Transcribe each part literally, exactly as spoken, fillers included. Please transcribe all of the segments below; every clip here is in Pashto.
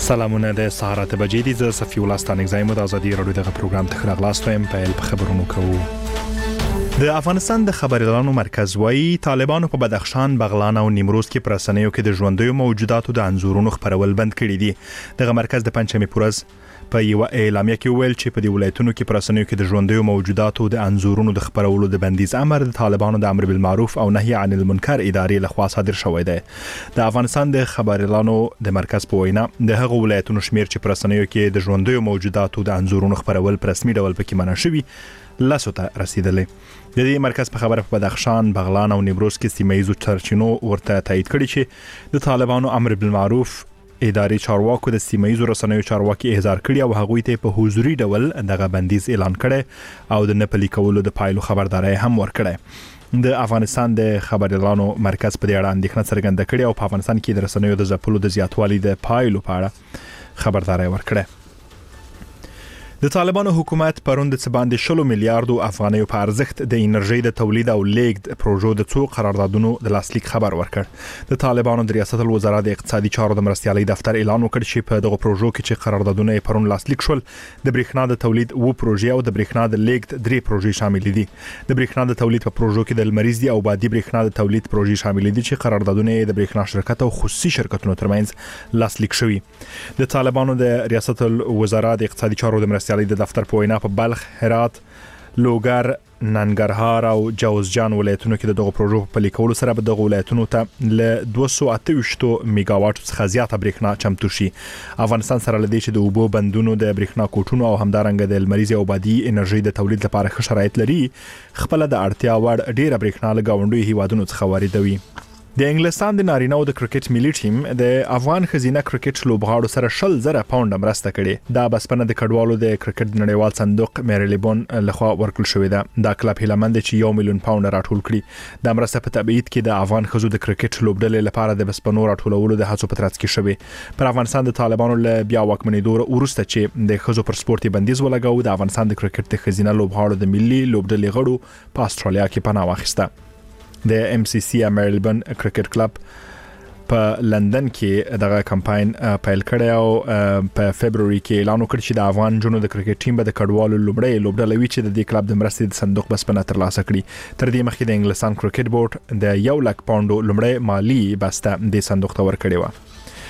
سلامونه د سهارت بجې دي ز صفي الله ستانک زایم د ازادي رادیو دغه پروګرام ته خلاص وایم په خبرونو کوو. د افغانستان د خبريالانو مرکز وايي طالبانو په بدخشان، بغلان او نیمروز کې پرسنیو کې د ژوندۍ موجوداتو د انزورونو خبرول بند کړي دي. دغه مرکز د پنځمې پورز په یو اعلامیه کې ویل چې په دې ولایتونو کې پرسنیو کې د ژوندۍ موجوداتو د انزورونو د خبرولو د بندیز امر د طالبانو د امر بالمعروف او نهي عن المنکر ادارې لخوا صادر شوی دی. د افغانستان د خبريالانو د مرکز په وینا د هغو ولایتونو شمیر چې پرسنیو کې د ژوندۍ موجوداتو د انزورونو خبرول په رسمي ډول پکې منع شوی لاسو ته رسیدلې. د دې مرکز په خبره په بدخشان، بغلان او نیمروز کې سیمایي چرچینو ورته تایید کړی چې د طالبانو امر بالمعروف اداري چارواکو د سیمایي رسنیو چارواکي احضار کړی او هغوی ته په حضوري ډول دغه بندیز اعلان کړي او د نپلي کولو د پایلو خبرداري هم ورکړي. د افغانستان د خبريالانو مرکز په دې اړه اندېښنه څرګنده کړې او په افغانستان کې د رسنیو د ځپلو د زیاتوالي د پایلو په اړه خبرداري ورکړه. د طالبانو حکومت پروند څه باندې شلو میلیارډو افغانیو په ارزښت د انرژي د تولید او لیږد پروژو د څو قراردادونو د لاسلیک خبر ورکړ. د طالبانو د ریاست الوزرا د اقتصادي چارو د مرستيالي دفتر اعلان وکړ چې په دغه پروژو کې چې قراردادونه یې پرون لاسلیک شول د برېښنا د تولید و پروژې او د برېښنا د لیږد درې پروژې شامل دي. د برېښنا د تولید په پروژو کې د لمریز دي او بادي برېښنا د تولید پروژې شامل دي چې قراردادونه د برېښنا شرکت او خصوصي شرکتونو ترمنځ لاسلیک شوي. د طالبانو د ریاست الوزرا د اقتصادي چارو د مرستيالي د دفتر په وینا په بلخ، هرات، لوګر، ننګرهار او جوزجان ولایتونو کې دغه پروژو په لیکولو سره به دغه ولایتونو ته ل دوه سوه اته ویشت میگاواټ څخه زیاته برېښنا چمتو شي. افغانستان سره لدی چې د اوبو بندونو د برېښنا کوټونو او همدارنګه د لمریز او بادي انرژي د تولید لپاره ښه شرایط لري، خپل د اړتیا وړ ډیره برېښنا له گاونډي هیوادونو څخه واردوي. د انګلستان د نارینه او د کرکټ ملي ټیم د افغان خزینه کرکټ لوبغاړو سره شل زره پاونډ مرسته کړې. دا بسپنه د کډوالو د کرکټ نړیوال صندوق میریلیبون لخوا ورکړل شوې ده. دا کلب هیلمند چې یو میلیون پاونډ راټول کړي. د مرسته په تبعید کې د افغان خزو د کرکټ لوبډلې لپاره د بسپنو راټولولو د هڅو په ترڅ کې شوې. پر افغانستان د طالبانو له بیا واکمنېدو وروسته چې د خزو پر سپورتي بندیز ولګاو، د افغانستان د کرکټ د خزینه لوبغاړو د ملي لوبډلې غړو په استرالیا کې پناه واخیسته. د ام سی سی میلبورن کرکټ کلب په لندن کې دغه کمپاین پیل کړی او په فبروري کې اعلان وکړ چې د افغان جنو د کرکټ ټیم به د کډوالو لومړی لوبډله وي چې د دې کلب د مرستې د صندوق بسپنه ترلاسه کړي. تر دې مخکې د انګلستان کرکټ بورډ د یو لک پاونډو لومړی مالی بسته د صندوق ته ورکړې و.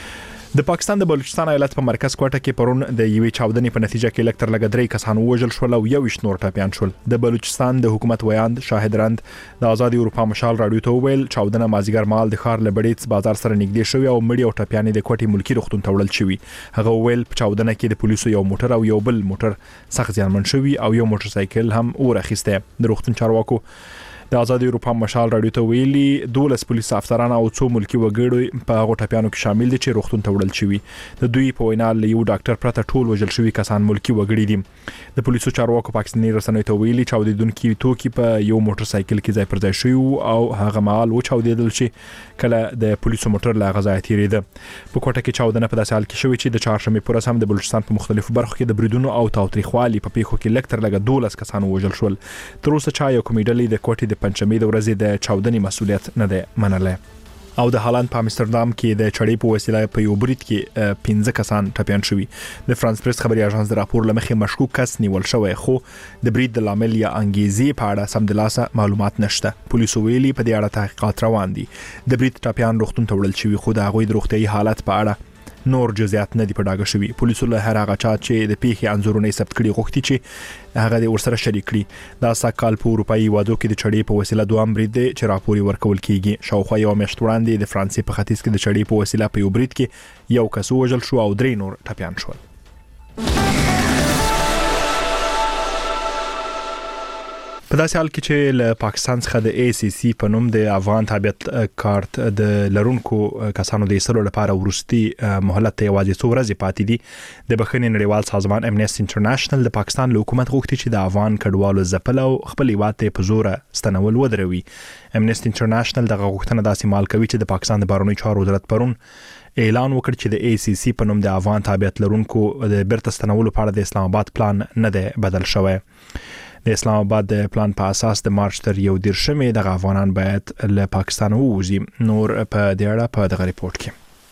د پاکستان د بلوچستان ایالت په مرکز کوټه کې پرون د یوې چاودنې په نتیجه کې لکتر لګ درې کسان وژل شول او یو ویشت نور ټپیان شول. د بلوچستان د حکومت ویاند شاهد رند د آزادي اروپا مشال رادیو ته ویل چاودنه مازیګر مال د ښار لبړیڅ بازار سره نږدې شوی او مړي او ټپیان د کوټې ملکی روغتون ته وړل شوی. هغه ویل په چاودنه کې د پولیسو یو موټر او یو بل موټر سخت زیانمن شوی او یو موټر سایکل هم اورخیسته. د روغتون چارواکو د آزادي اروپا مشال رادیو ته ویلي دولس پولیس افسران او څو ملکی وګړي په هغه ټپیانو کې شامل دي چې روغتون ته وړل شوی. د دوی په وینا له یو ډاکټر پرته ټول وژل شوی کسان ملکی وګړي دي. د پولیسو چارواکو پاکستاني رسنیو ته ویلي چاودیدونکو توکي په یو موټر سایکل کې ځای پر ځای شوی او هغه مال و چاودیدل چې کله د پولیسو موټر لا غځای تیریده. په کوټه کې چاودنه په داسې حال کې شوی چې د چهارشنبه پر هم د بلوچستان په مختلفو برخو کې د بریدونو او تاوتریخوالي په پیښو کې لکتر لګ دولس کسان وژل شول. تر اوسه چا یو کومیډلې د کوټې د پنځمې د ورځې د چاودنې مسؤلیت نه ده منله. او د هالند په امستردام کې د چړې په وسیله په یو برید کې پنځه کسان ټپیان شوي. د فرانس پریس خبري اژانس د راپور لمخې مشکوک کس نیول شوی خو د برید د لامل یا انګیزې په اړه سمدلاسه معلومات نشته. پولیسو ویلي په دې اړه تحقیقات روان دي. د برید ټپیان روغتون ته وړل شوي خو د هغوی د روغتیايي حالت په اړه نور جزئیات نه دی په ډاګه شوی. پولیسو له هر هغه چا چې د پیښې انځورونه ثبت کړي غوښتي چې هغه د ورسره شریک کړي. دا سکهال په اروپאי وادو کې د چړې په وسیله دوام برید دی چې راپوري ورکول کیږي. شاوخوا یو میاشت وړاندې د فرانسې په ختیځ کې د چړې په وسیله په یو برید کې یو کس وژل شو او درې نور ټپیان شول. په داسې حال کې چې له پاکستان څخه د ای سی سی په نوم د افغان تابعیت کارت د لرونکو کسانو د ایستلو لپاره ورستي مهلت ته یوازې څو ورځې پاتې دي. د بخښنې نړیوال سازمان امنیسټي انټرنیشنل د پاکستان له حکومت غوښتي چې د افغان کډوالو ځپل او خپل هیواد ته په زور ستنول ودروي. امنیسټي انټرنیشنل دغه غوښتنه داسې مال کوي چې د پاکستان د بهرنیو چارو وزارت پرون اعلان وکړ چې د ای سی سی په نوم د افغان تابعیت لرونکو د بیرته ستنولو په اړه د اسلام آباد پلان نه دی بدل شوی. د اسلام آباد د پلان په اساس د مارچ تر یو دیرشمې د افغانان باید له پاکستان ووځي. نور په دې اړه په دغه ریپورت کې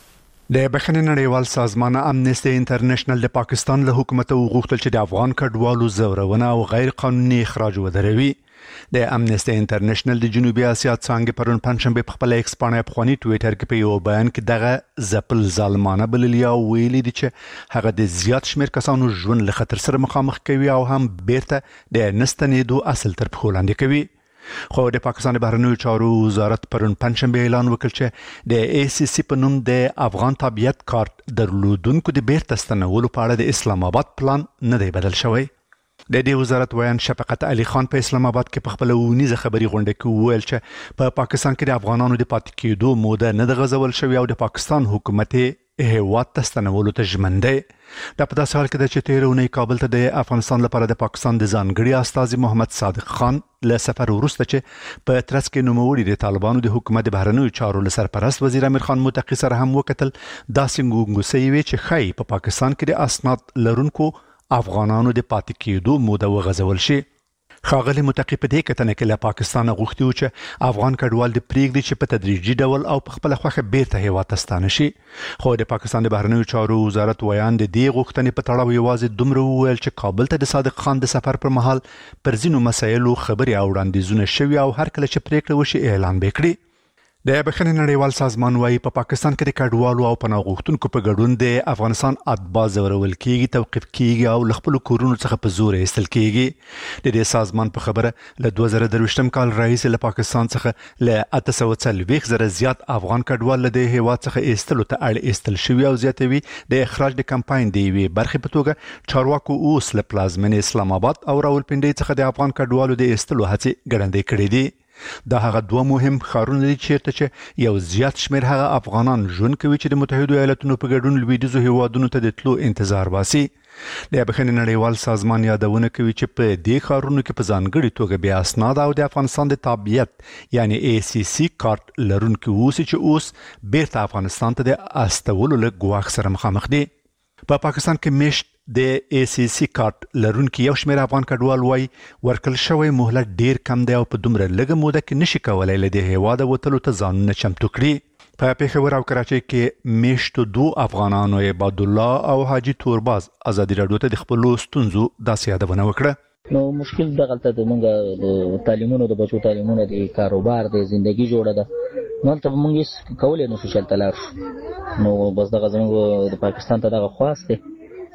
د بخښنې نړیوال سازمان امنیستي انټرنیشنل د پاکستان له حکومت وغوښتل چې د افغان کډوالو زورونه او غیر قانوني اخراج ودروي. د امنیستي انټرنیشنل د جنوبي اسیا څنګه پرون پنځشنبه په خپل ایکس باندې په خواني ټوئیټر کې په یو بیان کې دغه ځپل ظالمانه بللي او ویلي دي چې هغه د زیات شمېر کسانو ژوند له خطر سره مخامخ کوي او هم بیرته د نستنېدو اصل تر پښو لاندې کوي. خو د پاکستان بهرنیو چارو وزارت پرون پنځشنبه اعلان وکړ چې د ای سی سی په نوم د افغان تابعیت کارت درلودونکو د بیرته ستنولو په اړه د اسلام آباد پلان نه دی بدل شوی. د دې وزارت ویان شفقت علي خان په اسلام آباد کې په خپل ونیزه خبري غونډه کې وویل چې په پاکستان کې د افغانانو د پاتې کېدو موده نه د غزول شوی او د پاکستان حکومت هیواد ته ستنولو ته ژمن دی. دا په داسې حال کې ده چې تېره اونۍ کابل ته د افغانستان لپاره د پاکستان د ځانګړي استازي محمد صادق خان له سفر وروسته چې په ترڅ کې نوموړي د طالبانو د حکومت د بهرنیو چارو له سرپرست وزیر امیر خان متقي سره هم وکتل، داسې ګونګوسې وې چې ښایي په پاکستان کې د اسناد لرونکو افغانانو د پاتې کېدو موده وغځول شي. ښاغلي متقي په دې کتنه کې له پاکستانه غوښتي وو چې افغان کډوال د پرېږدي چې په تدریجي ډول او په خپله خوښه بیرته هېواد ته ستانه شي. خو د پاکستان د بهرنیو چارو وزارت ویان د دې غوښتنې په تړاو یوازې دومره وویل چې کابل ته د صادق خان د سفر پر مهال پر ځینو مسایلو خبرې او وړاندیزونه شوي او هر کله چې پرېکړه وشي اعلان به کړي. د بخښنې نړیوال سازمان وايي په پاکستان کې د کډوالو او پناه غوښتونکو په ګډون د افغانستان اتباع ځورول کېږي، توقیف کېږي او له خپلو کورونو څخه په زور ایستل کېږي. د دې سازمان په خبره له دوه زره درویشتم کال راهیسې له پاکستان څخه له اته سوه څلوېښت زره زیات افغان کډوال له دې هېواد څخه ایستلو ته اړ ایستل شوي او زیاتوي د اخراج د کمپاین د یوې برخې په توګه چارواکو اوس له پلازمېنې اسلام آباد او راولپنډۍ څخه د افغان کډوالو د ایستلو هڅې ګړندۍ کړې دي. دا هغه دوه مهم ښارونه دي چیرته چې یو زیات شمېر هغه افغانان ژوند کوي چې د متحدو ایالتونو په ګډون لویدیځو هېوادونو ته د تلو انتظار باسي. د بخښنې نړیوال سازمان یادونه کوي چې په دې ښارونو کې په ځانګړې توګه بې اسناده او د افغانستان د تابعیت یعنی ای سی سی کارت لرونکي اوسي چې اوس بیرته افغانستان ته د استولو له ګواښ سره مخامخ دي. په پاکستان کې میشت د ای سی سی کارت لرونکي یو شمېر افغان کډوال وایي ورکړل شوی مهلت ډیر کم دی او په دومره لږه موده کې نشي کولی له دې هېواده وتلو ته ځانونه چمتو کړي. په پېښور او کراچۍ کې میشتو دو افغانانو عبادالله او حاجي تورباز ازادي راډیو ته د خپلو ستونزو داسې یادونه وکړه. نو مشکل دغلته د مونږ د تعلیمونو د بچو تعلیمونه د کاروبار د زندگی جوړه ده، نو ته مونږ هیڅ کولی نشو چې هلته لاړ شو. نو بس دغه زموږ د پاکستان ته دغه خواست دی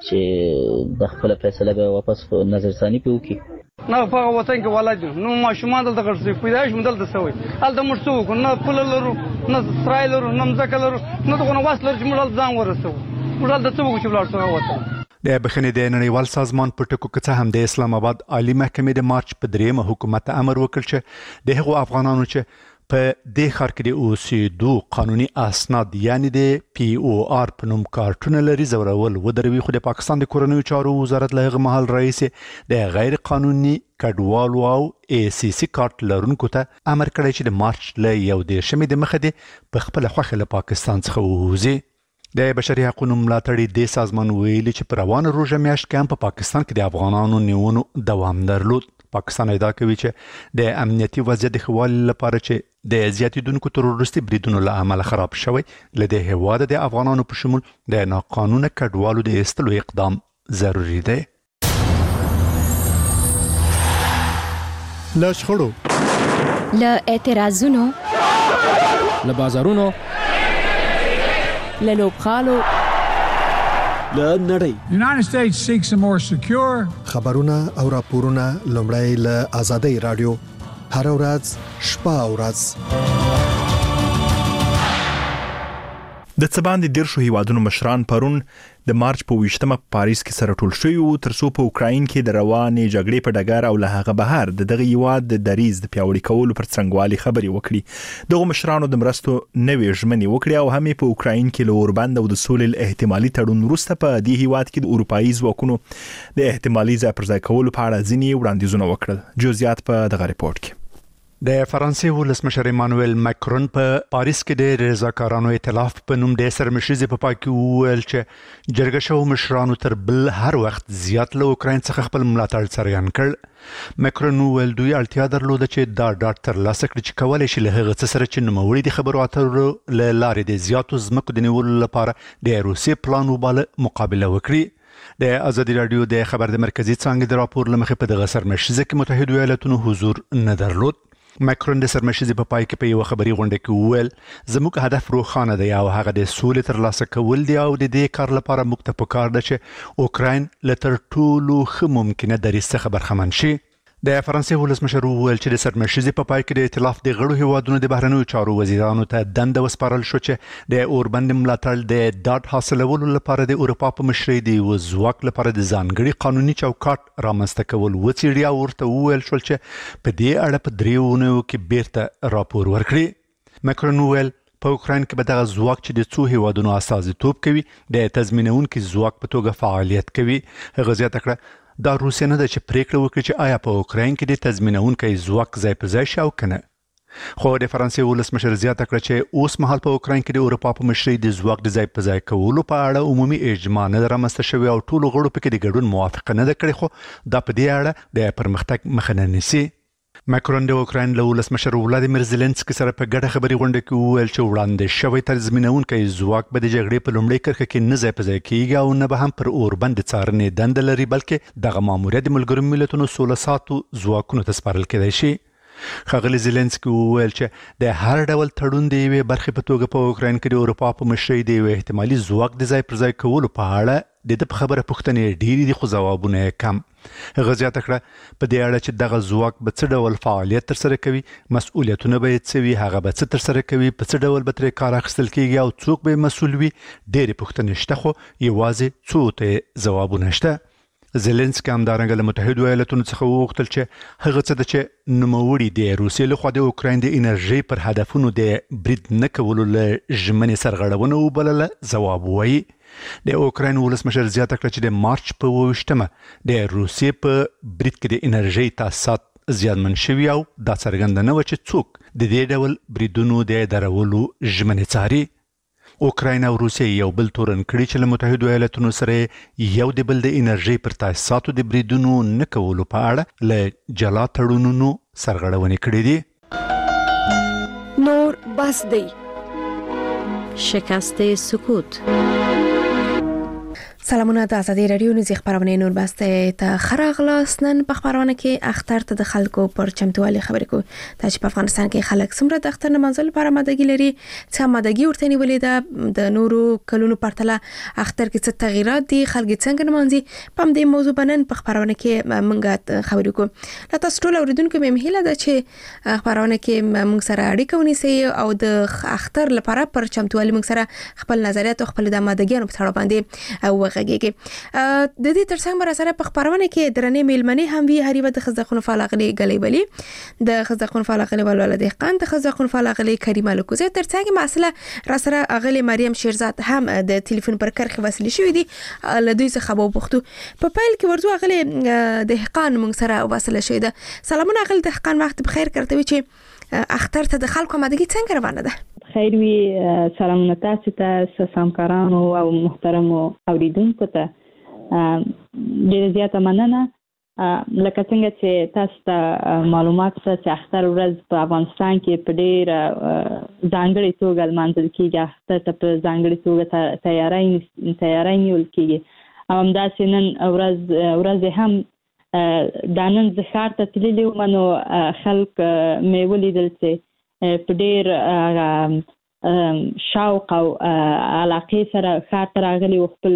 چې د خپله فیصله به واپس په نظرثاني پې وکړي. نه په هغه وطن کې ولد یو، نو ماشومان دلته غټ شوي، پیدایش مو دلته شوی، هلته موږ څه وکړو؟ نه پوله لرو، نه سرای لرو، نه مځکه لرو، نه دغونه وس لرو چې موږ هلته ځان ورسوو. موږ هلته څه وکړو چې ولاړ شو هغه وطن. د بخښنې د نړیوال سازمان په ټکو کې څه هم د اسلام آباد عالی محکمې د مارچ په دریمه حکومت ته امر وکړ چې د هغو افغانانو چې په دې ښار کې د اوسېدو قانوني اسناد یعنی د پی او آر په نوم کارتونه لري زورول ودروي. خو د پاکستان د کورنیو چارو وزارت له هغه مهال راهیسې د غیر قانوني کډوالو او ای سی سی کارت لرونکو ته امر کړی چې د مارچ له یو دېرشمې د مخه دې په خپله خوښه له پاکستان څخه ووځي. د بشري حقونو ملاتړي د سازمان ویلي چې په روانه روژه میاشت کې هم په پاکستان کې د افغانانو نیونو دوام درلود. پاکستان ادعا کوي چې د امنیتي وضعیت د ښه والي لپاره چې د زیاتېدونکو تروریستي بریدونو له امله خراب شوی، له دې هېواده د افغانانو په شمول د ناقانونه کډوالو د ایستلو اقدام ضروري دی. له شخړو، له اعتراضونو، له بازارونو، له لوبغالو، له نړۍ. The United States seeks a more secure خبرونه او راپورونه لومړی له آزادۍ رادیو هر ورځ شپه او ورځ. د څه باندې دیرشو هیوادونو مشران پرون د مارچ په ویشتمه په پاریس کې سره ټول شوي وو تر څو په اوکراین کې د روانې جګړې په ډګر او له هغه بهر د دغه هیواد د دریځ د پیاوړي کولو پر څرنګوالي خبرې وکړي. دغه مشرانو د مرستو نوې ژمنې وکړې او هم په اوکراین کې له اوربند او د سولې احتمالي تړون وروسته په دې هیواد کې د اروپایي ځواکونو د احتمالي ځای پر ځای کولو په اړه ځینې وړاندیزونه وکړل. جزئیات په دغه ریپورت کې. د فرانسې ولسمشر ایمانوئل ماکرون په پاریس کې د رضاکارانو ائتلاف په نوم د سرمشریزې په پای کې وویل چې جرګه شوو مشرانو تر بل هر وخت زیات له اوکراین څخه خپل ملاتړ څرګند کړ. ماکرون وویل دوی اړتیا درلوده چې دا ډاډ ترلاسه کړي چې کولی شي له هغه څه سره چې نوموړي د خبرو اترو له لارې د زیاتو ځمکو د نیولو لپاره د روسیې پلان وباله مقابله وکړي. د ازادي راډیو د خبر د مرکزی څانګې د راپور لمخې په دغه سرمشریزه کې متحده ایالاتونو حضور نه درلود. ماکرون د سرمشریزې په پای کې په یو خبري غونډه کې وویل زموږ هدف روښانه دی او هغه د سولې ترلاسه کول دی او د دې کار لپاره موږ ته پکار ده چې اوکراین له تر ټولو ښه ممکنه دریځ څخه برخمن شي. د فرانسې ولسمشر وویل چې د سرمشریزې په پای کې د ائتلاف د غړو هیوادونو د بهرنیو چارو وزیرانو ته دنده وسپارل شو چې د اوربند ملاتړ د ډاډ حاصلولو لپاره د اروپا په مشرۍ د یو ځواک لپاره د ځانګړي قانوني چوکاټ رامنځته کول وڅېړي او ورته وویل شول چې په دې اړه په دریو اونیو کې بیرته راپور ورکړي. ماکرون وویل په اوکراین کې به دغه ځواک چې د څو هیوادونو استازیتوب کوي د تضمینونکي ځواک په توګه فعالیت کوي. هغه زیاته کړه دا روسیه نه ده چې پریکړه وکړي چې آیا په اوکراین کې د تضمینونکي ځواک ځای په ځای شي او کنه. خو د فرانسې ولسمشر زیاته کړه چې اوس مهال په اوکراین کې د اروپا په مشرۍ د ځواک د ځای په ځای کولو په اړه عمومي اجماع نه رامنځته شوې او ټولو غړو پکې د ګډون موافقه نه ده کړې، خو دا په دې اړه د پرمختګ مخه نه نیسي. ماکرون د اوکراین له ولسمشر ولادیمیر زيلنسکي سره په ګډه خبري غونډه کې وویل چې وړاندې شوی تضمینونکی ځواک به د جګړې په لومړۍ کرښه کې نه ځای په ځای کیږي او نه به هم پر اوربند څارنې دنده لري، بلکې دغه ماموریت د ملګرو ملتونو سوله ساتو ځواکونو ته سپارل کېدای شي. ښاغلي زيلنسکي وویل چې د هر ډول تړون د یوې برخې په توګه په اوکراین کې د اروپا په مشرۍ د یو احتمالي ځواک د ځای پر ځای کولو په اړه د دې په خبره پوښتنې ډېرې دي خو ځوابونه یې کم. هغه زیاته کړه په دې اړه چې دغه ځواک به څه ډول فعالیت ترسره کوي، مسؤلیتونه به یې څه وي، هغه به څه ترسره کوي، په څه ډول به ترې کار اخیستل کېږي او څوک به مسؤل وي، ډېرې پوښتنې شته خو یوازې څو ته ځوابونه شته. زيلنسکي همدارنګه له متحده ایالاتونو څخه وغوښتل چې هغه څه ده چې نوموړي د روسیې لخوا د اوکراین د انرژۍ پر هدفونو د برید نه کولو له ژمنې سرغړونه وبلله ځواب ووایي. د اوکراین ولسمشر زیاته کړه چې د مارچ په اوویشتمه د روسیې په برید کې د انرژۍ تاسیسات زیانمن شوي او دا څرګنده نه وه چې څوک د دې ډول بریدونو د درولو ژمنې څاري. اوکراین او روسیې یو بل تورن کړي چې له متحده ایالاتونو سره یو د بل د انرژۍ پر تاسیساتو د بریدونو نه کولو په اړه له جلا تړونونو سرغړونې کړې دي. نور بس دی شکست سکوت. سلامونه د ازادي راډیو نږدې خبرونه نور بسته ته خراغلاس. نن په خبرونه کې اختر ته د خلکو پر چمتووالي خبرې کوو. دا چې په افغانستان کې خلک څومره د اختر نمانځلو لپاره آمادګي لري، څه آمادګي ورته نیولې ده، د نورو کلونو پرتله اختر کې څه تغیرات دي، خلک څنګه نمانځي، په دې موضوع باندې په خبرونه کې موږ خبرې کوو. لا تاسو ټول اوریدونکو مې هیله ده چې خبرونه کې موږ سره اړیکه ونیسئ او د اختر لپاره پر چمتووالي موږ سره خپل نظریات او خپل د آمادګیانو په اړه باندې او غږیږي. د دې ترڅنګ بر سره په خبرونه کې درنې میلمنې هم وی هریبه د خزدخون فالغلي غلي بلی د خزدخون فالغلي ولول د قند د خزدخون فالغلي کریمه لکوزه ترڅنګ مسله را سره اغلی مریم شیرزاد هم د ټلیفون پر کرخه وسیله شوې دي. له دوی څخه به وپوښتو په پیل کې ورته اغلی دهقان موږ سره وسیله شوې ده. سلامونه اغلی دهقان، وخت بخیر کوي چې اختر ته د خلکو آمادګي څنګه روانه ده؟ خیر وي. سلامونه تاسو ته، سمکارانو او محترمو اوریدونکو ته ډېر زیاته مننه. لکه څنګه چې تاسو ته معلومات شته چې اختر ورځ په افغانستان کې په ډېر ځانګړې توګه لمانځل کېږي. اختر ته په ځانګړې توګه تیاری تیاری نیول کېږي. همداسې نن ورځ ورځ هم دا نن زه ښار ته تللې وم، نو خلک مې ولیدل چې په ډېر شوق او علاقې سره ښار ته راغلي او خپل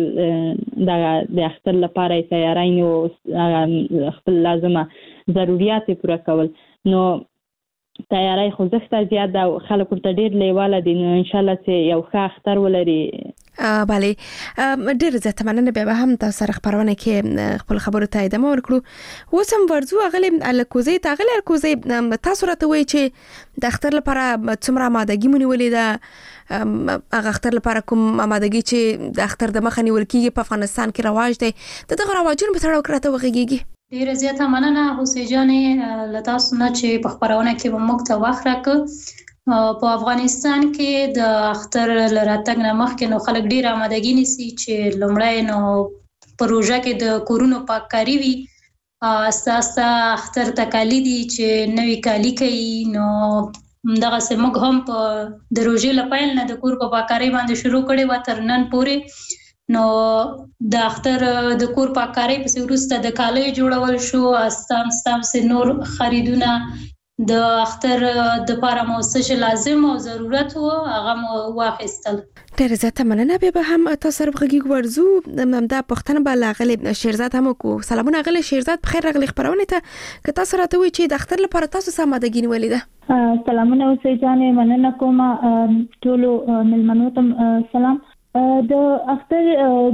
د اختر لپاره یې تیاری نیو، خپل لازمه ضروریات یې پوره کول. نو تیاری خوځښت زیات ده او خلک ورته ډېر لیواله دي. نو انشاءالله چې یو ښه اختر ولري. بله، ډېر زیاته مننه. بیا به هم تاسو سره خبرونه کې خپل خبرو ته ادامه ورکړو. اوس هم ورځو اغلی الکوزی ته اغلی الکوزی تاسو راته وایي چې د اختر لپاره څومره آمادګي مو نیولې ده، هغه اختر لپاره کوم آمادګي چې د اختر د مخه نیول کېږي په افغانستان کې رواج دی، د دغه رواجونو په اړه راته وغږیږي. ډیره زیاته مننه حسین جانې له تاسو نه چې په خپرونه کې به موږ ته وخت راکړ. په افغانستان کې د اختر له راتګ نه مخکې نو خلک ډیر آمادګي نیسي چې لومړی نو پروژه کې د کورونو پاککاري وي، اساسا اختر تکالیدي چې نوې کالی کوي. نو دغه سمګ هم په د روزې لپاره نه د کور په پاککاري باندې شروع کړي و تر نن پورې. نو د اختر د کور پاککاري په وروسته د کالي جوړول شو، استام استام سه نور خریدونه د اختر د لپاره مو څه لازم او ضرورت وو هغه مو واخیستل. ډېر زیاته مننه. به هم تاسو رغږی ورزو دا پښتنه به لاغلی شیرزاد هم کو سلامونه غلی شیرزاد بخیر راغلی خبرونه ته که تاسو راته وی چې د اختر لپاره تاسو سمادګین ولیده. سلامونه اوسې جانې مننه کوم ټولو ملمنو ته سلام. د اختر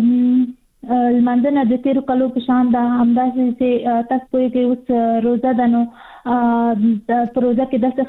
المندنه د تیرو کلو په شان دا همداسې چې تاسو په کې اوس روزه ده نو د پروژه کې د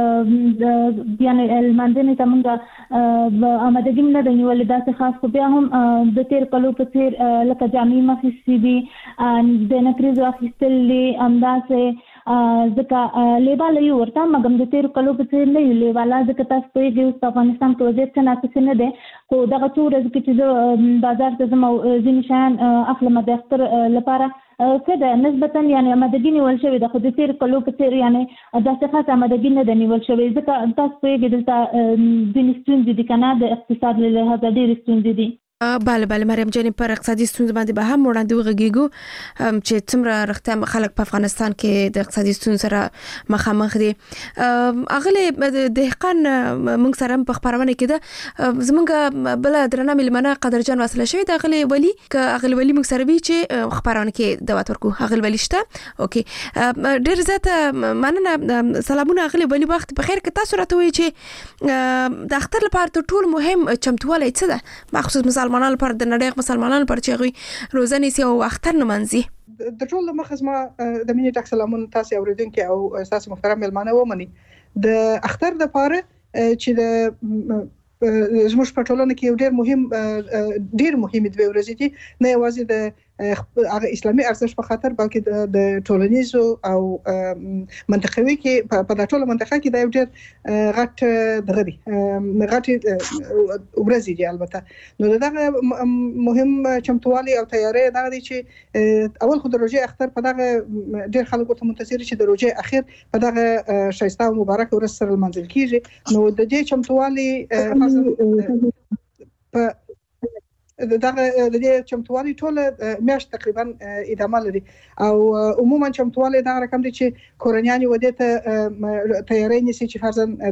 خاص یعنی المندنه ته موږ آمادګي نه د نیولې د خاص خو بیا هم د تیر کلو په تیر لکه جامع مخې دي د نکریزو اخیستلې همداسې ځکه لیواله یو ورته مګم د تیر کلو په څیر نه لیواله ځکه تاسو په دې په افغانستان کې وضعیت څنګه څه نه ده خو دغه څو ورځې کې چې بازار ته زمو ځینې شیان اخلم د اختر لپاره کده نسبتا یعنی آمادګي نیول شوې ده خو د تیر کلو په څیر یعنی داسې خاص آمادګي نه ده نیول شوې ځکه تاسو په دې دلته ځینې ستونزې دي کنه د اقتصاد له لحاظه ډېرې ستونزې دي. بله بله مریم جانې پر اقتصادي ستونزو باندې به هم وړاندې وغږیږو چې څومره رښتیا خلک په افغانستان کې د اقتصادي ستونزو سره مخامخ دي. اغلی دهقان موږ سره په خبرونه کې ده زمونږ بل درنه ملمنه قدرجان وصله شوی د اغلی ولی ک اغلی ولی موږ سره وی چې خبرونه کې دعوت ورکو اغلی ولی شته. اوکي ډیر زیاته مننه سلامونه اغلی ولی وخت بخیر که تاسو راته وی چې د اختر لپاره ټول مهم چمتوالی څه ده مخصوص مثال مسلمانانو پر د نړۍ مسلمانانو پر چې غوي روزه نیسي او اختر نمانځي. د ټول مخز ما د مینې ډک سلامونه تاسو اوریدونکو او تاسو محترم ملمانه ومني د اختر د پاره چې د زموږ په ټولنه کې ډېر مهم ډېر مهم دی ورځې دي نه یوازې د هغه اسلامي ارزښت په خاطر بلکې د ټولنیزو او منطقوي کې په د ټوله منطقه کې د ډېر غټ دغه دي غټ ورځې دي. البته نو دغه مهم چمتوالي او تیاری دغه دي چې اول خو د روزې اختر په دغه ډېر خلک ورته منتظر چې د روزې اخر په دغه شایسته او مبارک ورځ سره لمانځل کیږي. نو د دې چمتوالي په دغه د دې چمتوالي ټول میاشت تقریبا ادامه لري او عموما چمتوالي دا رقم دي چې کورنیان ودې ته تیاری نیسي چې فرضاً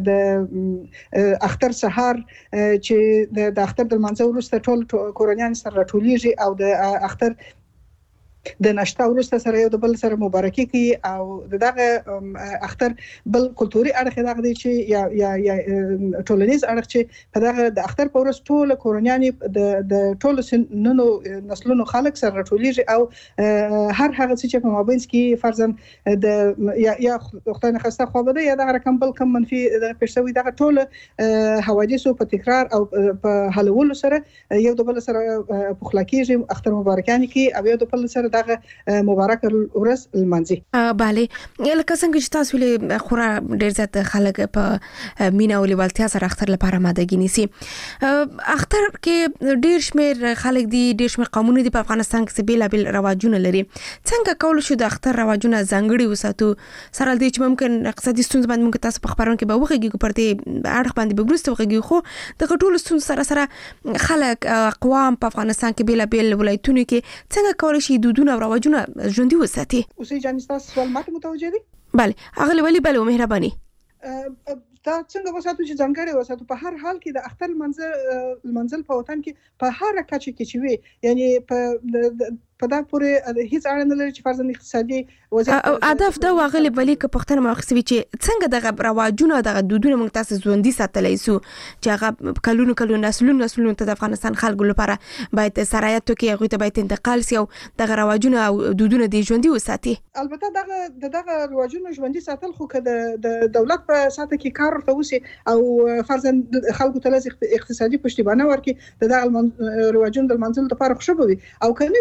د اختر سهار چې د اختر د منځه وروسته ټول کورنیان سره راټولېږي او د اختر د نشته ورسته سره یو د بل سره مبارکي کوي او دغه اختر بل کلتوري اړخ دغه دی چې یا یا یا ټولنیز اړخ چې په دغه د اختر په ورځ ټول کورنیان د د ټول سنونو نسلونو خلک سره راټولېږي او هر هغه څه چې په مابین کې فرضاً د یا یا خدای نه خواسته خو بده یا دغه رقم بل کم منفي د پېښوي دغه ټول حوادثو په تکرار او په حلولو سره یو د بل سره پخلاکیږي اختر مبارکان کې او یو د بل سره دغه مبارک ورځ لمانځي. bale لکه څنګه چې تاسو ویلي خورا ډیر زیات خلک په مینا او لیوالتیا سره اختر لپاره ماده نيسي. اختر کې ډیر شمیر خلک دي ډیر شمیر قومونه دي په افغانستان کې بیل بیل رواجونه لري. څنګه کول شو د اختر رواجونه ځانګړي وساتو سره دي چې ممکن اقتصادي ستونزې باندې موږ تاسو په خبرونه کې به وغږیږو پر دې اړه باندې به ورسته وغږیږو خو د ټولو ستونزې سره سره خلک اقوام په افغانستان کې بیل بیل ولایتونو کې څنګه کول شي دودونه او رواجونه ژوندۍ وساتي. اوسې جانې تاسو سوال ماته متوجه دي؟ bale اغلی ولی بله مهرباني دا څنګه وساتو چې ځانګړي وساتو په هر حال کې د اختر منځل منځل په وطن کې په هر کچه کې چې وي یعنی په په دا پورې هیڅ اړه نه لري چې فرضاً اقتصادي وضعیت او هدف دا واغلی بلی که پښتنه مخسوي چې څنګه د رواجونه د دودونه موږ تاسو ژوندۍ ساتلای سو چې هغه کلونو کلونو نسلونو نسلونو ته د افغانستان خلکو لپاره باید سرایت کې هغه ته باید انتقال سي او د رواجونه او دودونه د ژوندۍ وساتي. البته دغه دغه رواجونه ژوندۍ ساتل خو که د دولت په ساته کې کار ورته وسی او فرضاً خلکو ته لږ اقتصادي پشتیبانه ورکړي دغه رواجونه د منځل لپاره خوشبوي او کني نو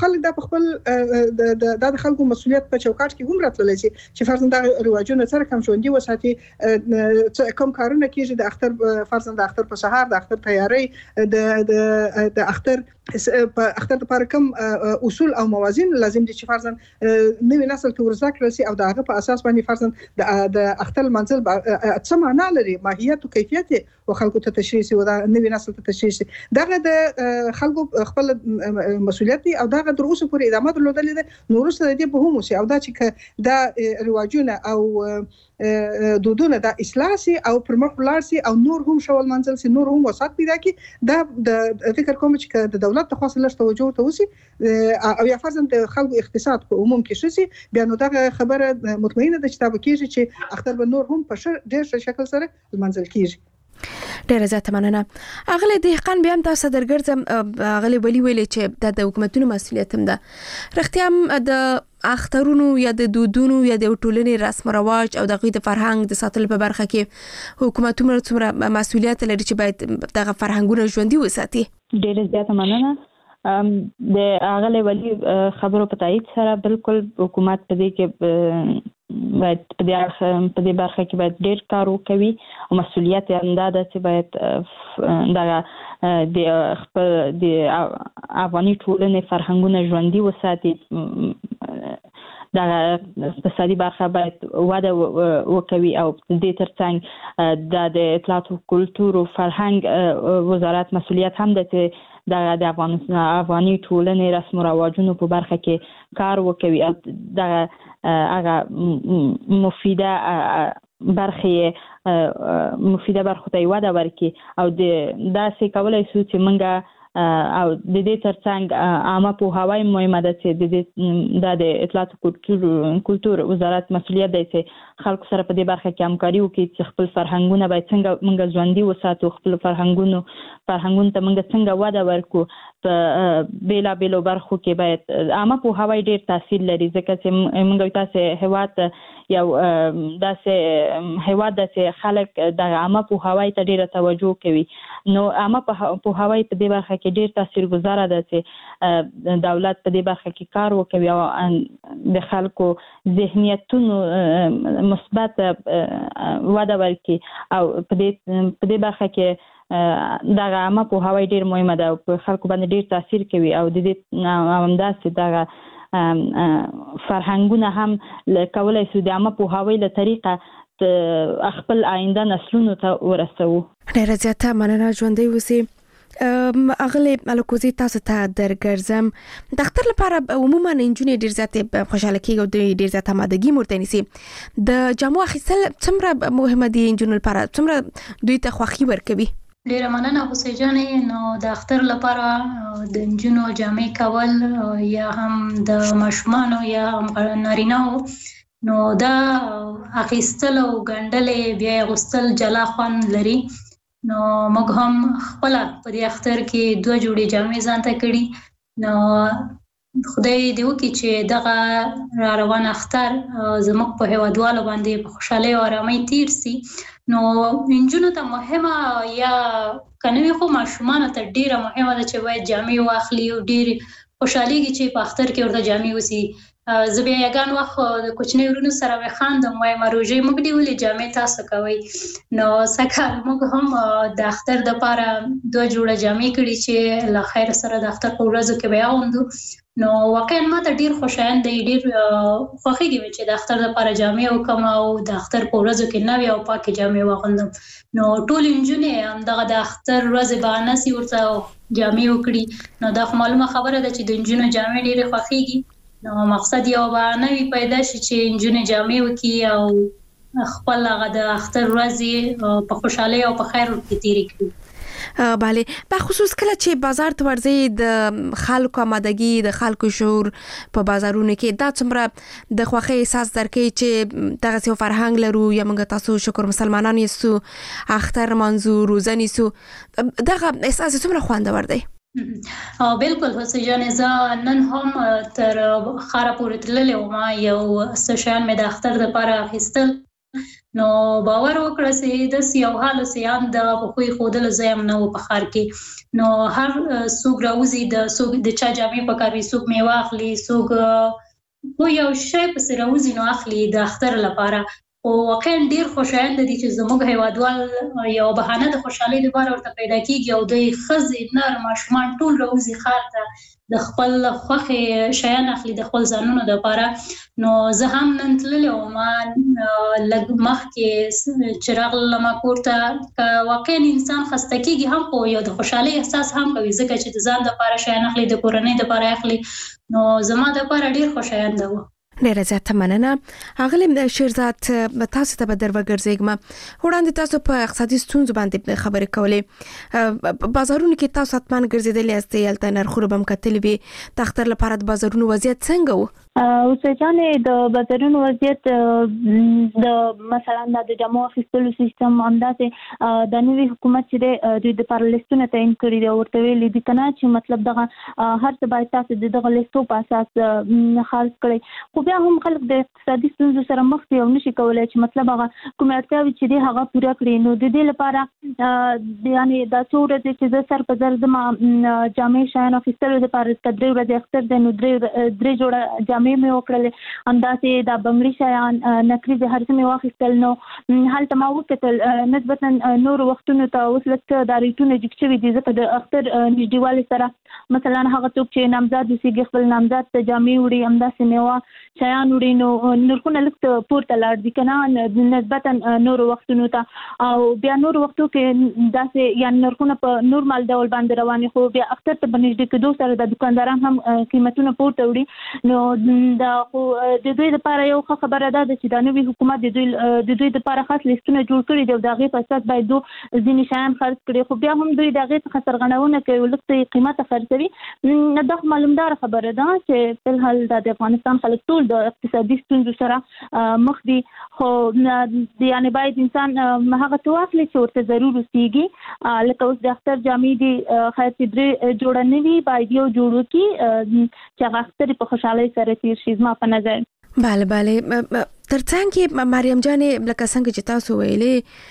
خلک د خپل د د خلکو مسولیت په چوکاټ کې هم راتللی شي چې فرضاً د رواجونو سره کوم ژوندۍ وساتي کوم کارونه کیږي د اختر فرضاً د اختر په سهار د اختر تیاری د د د اختر په اختر لپاره کوم اصول او موازین لازم دي چې فرضاً نوې نسل ته ورزده کړل شي او د هغه په اساس باندې فرضاً د اختر منزل څه معنا لري ماهیت او کیفیت او خلکو ته تشریح شي او د نوې نسل ته تشریح شي دغه د خلکو خپل مسولیت او دغه در اوسه پورې ادامه درلودلې ده نور څه دي به هم شي او دا چې د رواجونه او دودونه د اصلاح سي او پرمخ ولاړ سي او نور هم شول منزل سي نور هم وسات پیدا کی دا د فکر کوم چې د دولت ته خاصه لږ توجه ته وسی او یا فرضاً د خلکو اقتصاد په عموم کې شي بیا نو دغه خبره مطمئنه ده چې دا به کیږي چې اختر به نور هم په ډېر ښه شکل سره منزل کیږي ډیره زیاته مننه اغله دهقان بیا هم تاسو درګرځم اغله ویلي ویلي چې د حکومتونو مسؤلیت هم ده رښتیا د اخترونو یا د دودونو یا د ټولنې رسم رواج او د غوی د فرهنګ د ساتل په برخه کې حکومتونه څومره مسؤلیت لري چې باید دغه فرهنګونه ژوندۍ وساتي ډیره زیاته مننه د اغله ویلي خبرو په تایید سره بالکل حکومت په دې کې باید په دې په دې برخه کې باید ډېر کار وکړي او مسؤلیت یې اندازه چې باید دغه د خپل د افغاني ټولنې فرهنګونه ژوندۍ وساتي دغه اقتصادي برخه باید وده وکړي او د ترڅنګ د اطلاعات او کلتور او فرهنګ وزارت مسؤلیت هم ده چې دغه د افغانستان افغاني ټولنې رسم او رواجونو په برخه کې کار وکړي او دغه هغه مفیده برخه مفیده برخه ته وده ورکړي او د داسې کولای شو چې منګه او د دې ترڅنګ عامه پوهاوی مهمه ده چې د دې د اطلاعات او کلتور وزارت مسؤلیت دی چې خلکو سره په دې برخه کې همکاري وکړي چې خپل فرهنګونه باید څنګه منګه ژوندۍ وساتو خپل فرهنګونو فرهنګونو ته منګه څنګه وده ورکړو په بیلا بیلو برخو کې باید عامه پوهاوی ډېر تاثیر لري ځکه چې منګه تاسو هیواد یو داسې هیواد چې خلک د عامه پوهاوی ته ډېر توجه کوي نو عامه پوهاوی په دې برخه کې ډېر تاثیرګذار ده چې دولت په دې برخه کې کار وکړي او د خلکو ذهنیتونو مثبت وده ورکړي او په دې په دې برخه کې دغه عامه پوهاوی ډېر مهمه ده او په خلکو باندې ډېر تاثیر کوي او د دې همداسې دغه فرهنګونه هم کولای شو د عامه پوهاوی له طریقه خپل آینده نسلونو ته ورسوو ډیره زیاته مننه ژوندۍ اوسئ اغله الکوزي تاسو ته درګرځم د اختر لپاره عموما انجونې ډیر زیاتې خوشاله کیږي او ډیر زیاته مادګي مرته نيسي د جامو اخیستل څومره مهمه دي انجونې لپاره څومره دوی ته خوښي ورکوي ډیره مننه حسین جانې نو د اختر لپاره د انجونو جامې کول یا هم د ماشومانو یا هم نارینه‌و نو دا اخیستل او ګنډل بیا غوستل جلا خوان لري نو موږ هم خپل په دې اختر کې دوه جوړې جامې ځان ته کړې نو خدای دې وکړي چې دغه را روان اختر زموږ په هیوادوالو باندې په خوشحالۍ او آرامۍ تیر سي نو انجونو ته مهمه یا کنوي خو ماشومانو ته ډیره مهمه ده چې باید جامې واخلي او ډیر خوشحاليږي چې په اختر کې ورته جامې وسی زه بیا یګان وخت د کوچنی ورونو سره مې خاندم وایم روژې موږ دی ولې جامې تاسو کوي نو سکه موږ هم د اختر د لپاره دوه جوړه جامې کړې چې له خیر سره د اختر په ورځو کې بیا وندو نو واقعا ما ته ډیر خوشاله دی ډیر خوښیږي چې د اختر لپاره جامې او کوم او د اختر په ورځو کې نوې او پاکه جامې واغوندم نو ټول انجونې هم دغه د اختر ورځ باندې سي ورته جامې وکړي نو دا معلومه خبره ده چې د انجونو جامې ډیر خوښیږي نو مقصد یو باندې وی پیدا شي چې انجونې جامې وکړي او خپل هغه د اختر ورځ په خوشحالۍ او په خیر کې تیری کړي بله په خصوص کله چې بازار ته ورځي د خلکو آمادګي د خلکو شعور په بازارونو کې دا څومره د خوښۍ احساس درکې چې دغه څو فرهنګ لرو یا موږ تاسو شکر مسلمانان یې اختر منظور روزنی سو دغه احساس څومره خوندور دی او بالکل حسین جان زه نن هم تر خاره پورې تللې وم یو سشن مې د اختر لپاره اخیستل نو باور وکړه چې د یو حال سیان د خو خودل زیم نو په خار کې نو هر څوک راوځي د څوک د چا جامې په کاروي څوک میوه اخلي څوک خو یو شی په سر راوځي نو اخلي د اختر لپاره او واقعا ډیر خوشاله دي چې زموږ هیوادوال یو بهانه د خوشحالي لپاره ورته پیدا کیږي او د خزې نر ماشومان ټول راوځي خار ته د خپل خوخه شیان اخلي د خپل ځانونو لپاره نو زه هم نن تللی او ما لږ مخکې چراغ لمه کوړه واقعا انسان خسته کیږي هم خو یو د خوشحالي احساس هم کوي ځکه چې د ځان لپاره شیان اخلي د کورنۍ لپاره اخلي نو زما لپاره ډیر خوشاله و. ډیره زیاته مننه. اغلی شیرزاد تاسو ته به در وګرځېږم. وړاندې تاسو په اقتصادي ستونزو باندې خبرې کولې. بازارونو کې تاسو حتمان ګرځېدلې یاستئ، هلته نرخونه به هم کتلي وي. د اختر لپاره د بازارونو وضعیت څنګه و؟ اوسه جانې د بازارونو وضعیت د مثلا د جامو اخیستلو سیستم همداسې د نوي حکومت چې د د پارلیستونه تعین کړي دی ورته ویلي دي کنه چې مطلب دغه هر څه باید تاسو د دغه لیستو په اساس خرڅ کړئ. خو بیا هم خلک د اقتصادي ستونزو سره مخ دي او نشي کولای چې مطلب هغه کومه اړتیاوې چې دی هغه پوره کړي. نو د دې لپاره یعنی دا څو ورځې چې زه سر په زر زما جامې شیان اخیستلو لپاره درې ورځې اختر دی نو درې درې جوړه جامې مې وکړلې انداسې د بنګړي شیان نکریزې هر څه مې واخیستل. نو هلته ما وکتل نسبتا نور وختونو ته اوس لږ دا ریټونه جګ شوي دي ځکه د اختر نږدېوالي سره مثلا هغه څوک چې نامزاد اوسېږي خپل نامزاد ته جامې وړي همداسې میوه شیان وړي نو نرخونه لږ پورته لاړ دي که نه نسبتا نورو وختونو ته او بیا نورو وختو کې داسې یعنې نرخونه په نورمال ډول باندې روان خو بیا اختر ته په نږدې کېدو سره د دکانداران هم قیمتونه پورته وړي. نو دا خو د دوی لپاره یو ښه خبره ده چې د نوي حکومت د دوی د دوی لپاره خاص لیستونه جوړ کړي دي او د هغې په اساس باید دو ځینې شیان خرڅ کړي. خو بیا هم دوی د هغې څخه سرغړونه کوي او لږ څه قیمته خرڅوي. دا خو معلومداره خبره ده چې فلحال د افغانستان خلک ټول د اقتصادي ستونزو سره مخ دي خو یعنې باید انسان هغه څه واخلي چې ورته ضرور اوسېږي. لکه اوس د اختر جامې دي خیر چې درې جوړه نه وي باید یو جوړ وکړي چې هغه اختر په خوشحالۍ سره تیر شي زما په نظر. بله بله ترڅنګ کې مریم جانې لکه څنګه چې تاسو ویلې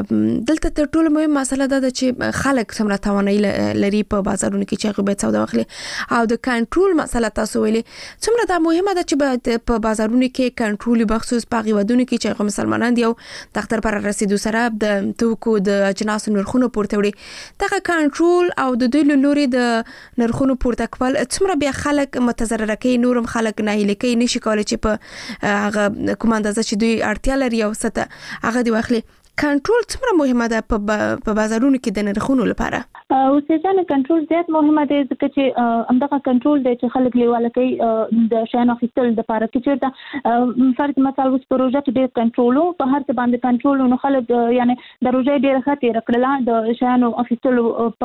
دلته تر ټولو مهم مسله دا ده چې خلک څومره توانایي لري په بازارونو کې چې هغوی باید سودا واخلي او د کنټرول مسله تاسو ویلې څومره دا مهمه ده چې باید په بازارونو کې کنټرول بخصوص په هغې ودونو کې چې هغوی مسلمانان دي او د اختر پر رسېدو سره د توکو د اجناسو نرخونه پورته وړي دغه کنټرول او د دوی له لورې د نرخونو پورته کول څومره بیا خلک متضرره کوي نور هم خلک ناهیلي کوي نشي کولی چې په هغه کومه اندازه چې دوی اړتیا لري او څه ته هغه دې واخلي. کنټرول څومره مهمه ده په بازارونو کې د نرخونو لپاره؟ اوسه ځان کنټرول زیات مهمه ده ځکه چې همدغه کنټرول دی چې خلک لیواله کوي د شیانو اخیستلو لپاره کې چېرته فرض مثال اوس په روژه کې ډېر کنټرول و په هر څه باندې کنټرول نو خلک یعنې د روژه ډېره ښه تېره کړله د شیانو اخیستلو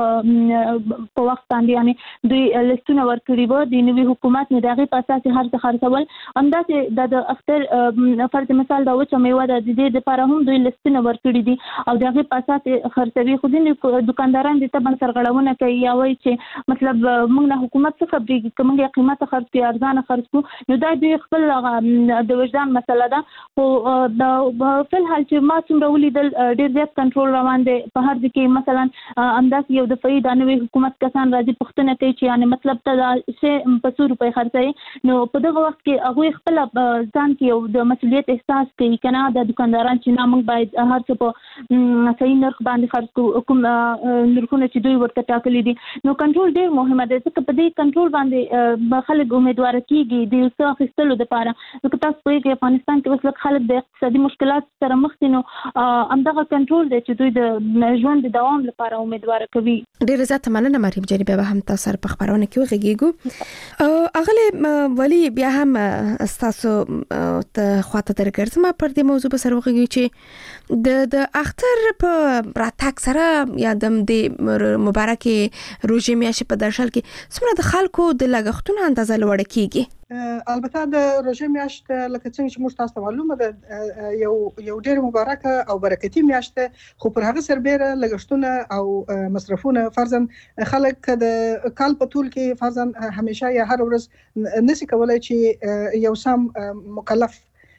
په وخت باندې یعنې دوی لیستونه ورکړي وو د نوي حکومت نه د هغې په اساس یې هر څه خرڅول همداسې دا د اختر فرض مثال دا وچه میوه ده د دې لپاره هم دوی لیستونه ورکړي کړي دي او د هغې په اساس خرڅوي. خو ځینې دکانداران دې طبعا سرغړونه کوي یا وایي چې مطلب موږ نه حکومت څه خبرېږي که موږ یې قیمته خرڅ کړو ارزانه خرڅ کړو نو دا دوی خپل د وجدان مسله ده. خو د فلحال چې ما څومره ولیدل ډېر زیات کنټرول روان دی په هر ځای کې. مثلا همداسې یو دفعي دا نوي حکومت کسان راځي پوښتنه کوي چې یعنې مطلب ته دا شی په څو روپۍ خرڅوي نو په دغه وخت کې هغوی خپله ځان کې یو د مسؤلیت احساس کوي که نه د دکانداران چې نه موږ باید هر څه په صحیح نرخ باندې خرڅ کړو کوم نرخونه چې دوی ورته ټاکلي دي. نو کنټرول ډېر مهمه دی ځکه په دې کنټرول باندې خلک امیدواره کېږي د یو څه اخیستلو دپاره. ځکه تاسو پوهېږئ افغانستان کې اوس لږ خلک د اقتصادي مشکلاتو سره مخ دي نو همدغه کنټرول دی چې دوی د ژوند د دوام لپاره امیدواره کوي. ډېره زیاته مننه مریم جانې. بیا به هم تاسو سره په خپرونه کې وغږېږو. اغلې ولي بیا هم ستاسو ته خواته درګرځم پر دې موضوع به سره وغږېږو چې د د اختر په راتګ سره یا د دې مبارکې روژې میاشتې په درشل کې څومره د خلکو د لګښتونو اندازه لوړه کیږي؟ البته د روژې میاشت لکه څنګه چې موږ تاسو ته معلومه ده یو یو ډېر مبارکه او برکتي میاشت خو پر هغه سربېره لګښتونه او مصرفونه فرضاً خلک د کال په طول کې فرضاً همیشه یا هر ورځ نشي کولای چې یو سم مکلف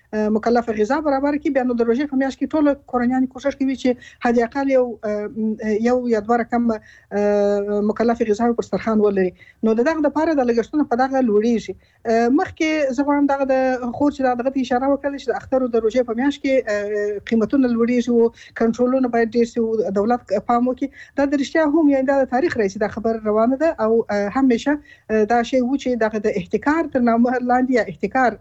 مکلف غذا برابر کړي. بیا نو د روژې په میاشت کې ټول کورنیان کوشش کوي چې حد اقل یو یو یا دوه رقم مکلف غذا پر سترخوان ولري. نو دغه د لپاره د لګښتونو په دغه لوړیږي. مخکې زه غواړم دغه د خور چې دغه اشاره وکړه چې د اختر د روژې په میاشت کې قیمتونه لوړیږي او کنټرولونه باید ډیر شي او دولت پام وکړي. دا د رښتیا هم یعنی د تاریخ رئیس د خبر روانه ده او همیشه دا شی و چې دغه د احتکار تر نامه لاندې یا احتکار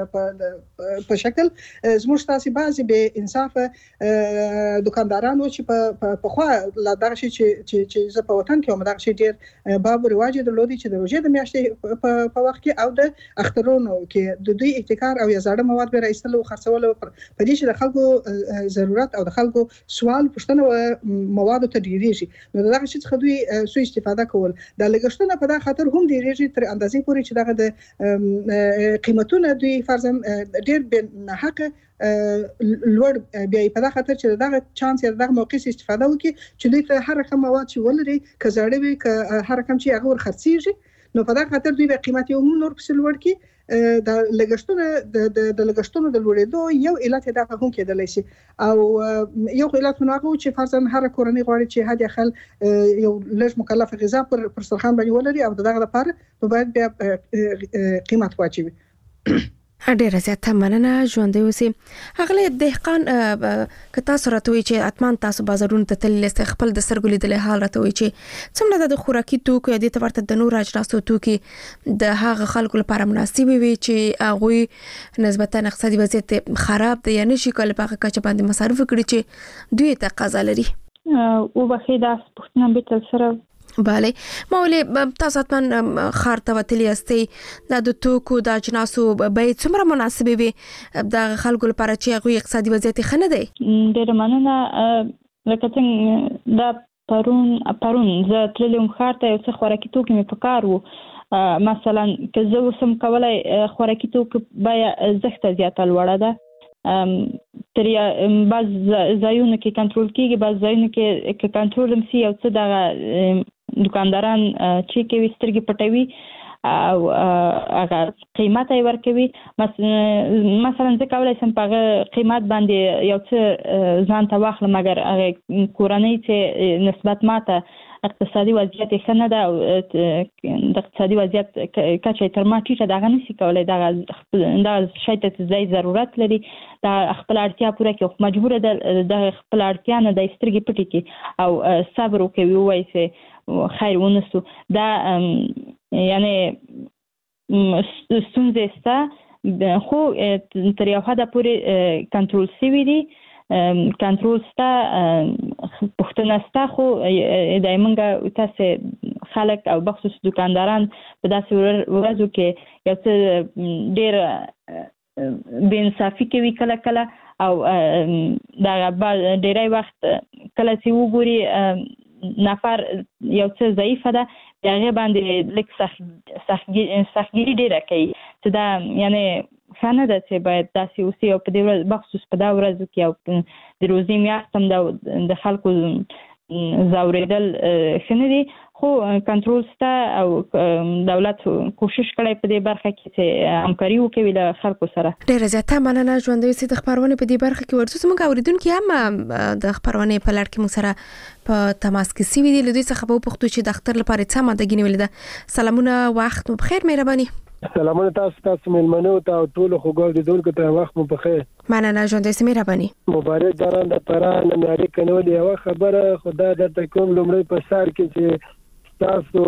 په شکل زموږ تاسو بعضی به انصاف دکاندارانو چې په خو لا دغه شی چې چې زه په وطن کې هم دغه شی ډیر باب رواج درلودي چې د روژې د میاشتې په وخت کې او د اخترونو کې د دوی احتکار او یا زاړه مواد به راایستل او خرڅول په دې چې د خلکو ضرورت او د خلکو سوال پوښتنه مواد ته ډیریږي. نو دغه شی څخه دوی سو استفاده کول د لګښتونو په دغه خاطر هم ډیریږي تر اندازې پورې چې دغه د قیمتونو دوی فرضاً ډیر به حق لوړ بیا په دغه خاطر چې دغه چانس یا دغه موقع استفاده وکړي چې دوی ته هر رقم مواد چې ولري کزاړه وي ک هر رقم چې هغه ور خرڅيږي. نو په دغه خاطر دوی به قیمت یو نور په لوړ کې د لګښتونو د د لګښتونو د لوړېدو یو علت دا هم کېدلی شي او یو علت نو چې فرضاً هر کورنۍ غواړي چې هدي خل یو لږ مکلف غذا پر پر سترخوان باندې ولري او دغه لپاره نو باید بیا قیمت واچوي. ډیره زیاته مننه ژوندۍ اوسئ. هغه دهقان که تاسو راته چې اتمان تاسو بازارونو ته تللی است خپل د سترګو لیدلې حال راته وي چې څومره د خوراکي توکو یا د تورته د نور اجناسو توکي د هغه خلکو لپاره مناسب وي چې هغه نسبتا اقتصادي وضعیت خراب دی یا نشي کولای په هغه کچه باندې مصارف کړي چې دوی تقاضا لري. او بخیدا پښتنه به تل سره بله مولې تاسو اتمن خار ته وتلی استي د توکو د اجناسو به څومره مناسبه وي د خلکو لپاره چې هغه اقتصادي وضعیت خنه دی. ډېر مننه. لکه څنګه دا پرون پرون زه تللم خار ته یو څه خوراکي توکي مې پکار وو. مثلا که زه وسم کولای خوراکي توکو بیا زخته زیاته لوړه ده. تر بعض ځایونو کې کنټرول کیږي بعض ځایونو کې کې کنټرول هم سي او څه دغه دکانداران چې کوي سترګې پټوي او هغه قیمت یې ورکوي. مثلا زه کولای شم په هغه قیمت باندې یو څه ځان ته واخلم مګر هغه کورنۍ چې نسبت ماته اقتصادي وضعیت ښه نه ده او د اقتصادي وضعیت کچه تر ما ټیټه دغه نشي کولای دغه دغه شی ته ځای ضرورت لري دا خپل اړتیا پوره کوي خو مجبوره ده د خپل اړتیا نه د سترګې پټې کړي او صبر وکوي وایي چې خیر ونسو. دا یعنی ستونزې شته خو تر یو حده پورې کنټرول شوي دي. کنټرول ستا پښتنه ستا خو د منګه تاسو خلک او بخصوص دکانداران په داسې ورځو کې یو څه ډېر بې انصافي کوي کله کله او دا ډېری وخت کله چې وګوري نفر یو څه ضعیفه ده د هغې باندې لږ سختګیري ډېره کوي چې دا یعنی ښه نه ده چې باید داسې اوسي او په دې ورځ بخصوص په دا ورځو کې او د روزې میاشت هم د خلکو ځورېدل ښه نه دي خو کنټرول شته او دولت کوشش کړی په دې برخه کې چې همکاري وکړي له خلکو سره. ډېره زیاته مننه ژوندۍ اوسئ. د خپرونې په دې برخه کې ورڅو زموږ اورېدونکي هم د خپرونې په لړ کې موږ سره په تماس کې سوي دي. له دوی څخه به وپوښتو چې د اختر لپاره څه مادهګي نیولې ده. سلامونه وخت مو بخیر مهرباني. سلامونه تاسو تاسو مېلمنو ته او ټول خوګو د دونکو ته وخت مو بخیر. مننه ژوندۍ اوسئ مهرباني. مبارک داران د پران نړۍ کنول یو خبره خدا درته کوم لومړی په سر کې چې تاسو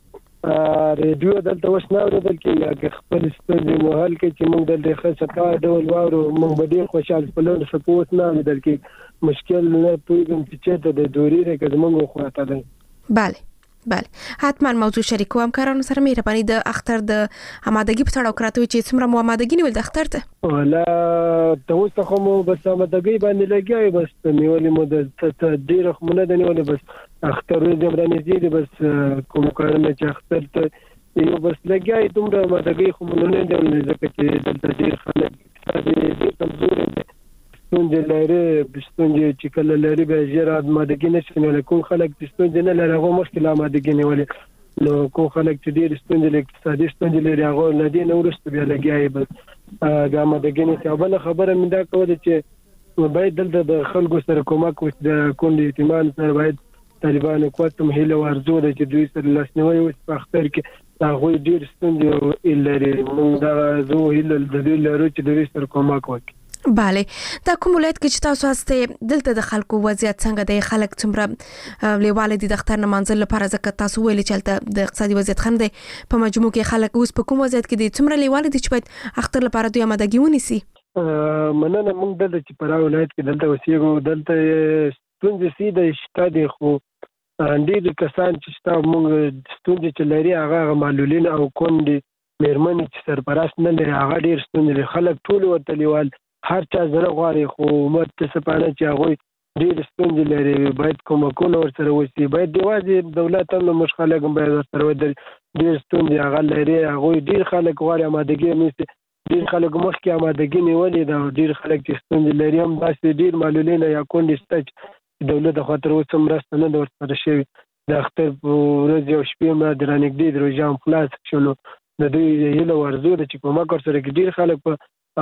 ریډیو دلته وښ نه اورېدل کې خپل ستونزې مو حل کړي چې موږ دلته ښه څه ډول واورو موږ به ډېر خوشحال سپلون سپورت نه اورېدل کې مشکل نه پوهېږم چې چېرته د دوري دی که زموږ خواته دی. بله بله حتما موضوع شریکو همکارانو سره مهرباني د اختر د آمادګي په تړاو کراته چې څومره مو آمادګي نیول د اختر ته؟ ولا ته اوس خو مو بس آمادګي باندې لګیای بس نیولې مو د ډیر خو نه د نیولې بس اختر ورځ باندې دي بس کوم کارونه چې اختر ته یو بس لګیای دومره آمادګي خو مونږ نه دی ځکه چې دلته ډیر خلک ډیر کمزوري دي ستونزې لري ستونزې چې کله لري به ژر آمادګي نشي نیولی کوم خلک چې ستونزې نه لري هغه مخکې له آمادګي نیولې نو کوم خلک چې ډېر ستونزې لري اقتصادي ستونزې لري هغه له دې نه وروسته بیا لګیا یې بس د آمادګۍ نشي. بل خبره مې دا کوله چې باید دلته د خلکو سره کومک وشي، د کونډې یتیمان سره باید طالبانو قوت هم هیله ورزو ده چې دوی سره لاسنیوي وشي په اختر کې. هغوی ډېر ستونزې لري، موږ دغه زه هیله د دوی لرو چې دوی سره کومک وکړي. بله، دا کوم ولایت کې چې تاسو هسته دلته د خلکو وضعیت څنګه دی؟ خلک څومره لیواله دي د اختر نمانځل لپاره؟ ځکه تاسو ویلي چې هلته د اقتصادي وضعیت ښه دی په مجموع کې، خلک اوس په کوم وضعیت کې دي؟ څومره لیواله دي چې باید اختر لپاره دوی آمادګي ونیسي؟ مننه. موږ دلته چې فراه ولایت کې دلته اوسېږو، دلته ستونزې سیده شته دي، خو ډېر کسان چې شته موږ ستونزې چې لري هغه هغه معلولین او کونډې مېرمنې چې سرپرست نه لري هغه ډېر ستونزې لري. خلک ټول ورته لیوال هر چا زړه غواړي، خو عمر ته سپانه چې هغوی ډېر ستونزې لري، باید کومکونه ورسره وشي. باید یوازې دولت هم زموږ خلک هم باید ورسره ودرېږي. ډېر ستونزې هغه لري، هغوی ډېر خلک غواړي آمادګي ونیسي. ډېر خلک مخکې آمادګي نیولې ده او ډېر خلک چې ستونزې لري هم داسې ډېر معلولین یا کونډې شته چې دولت د خاطر اوس هم مرسته نه ده ورسره شوې. د اختر په ورځ یو شپې ما د رانږدې د روژه هم خلاص شولو. د دوی هیله ورزو ده چې کومک ورسره کړي. ډېر خلک په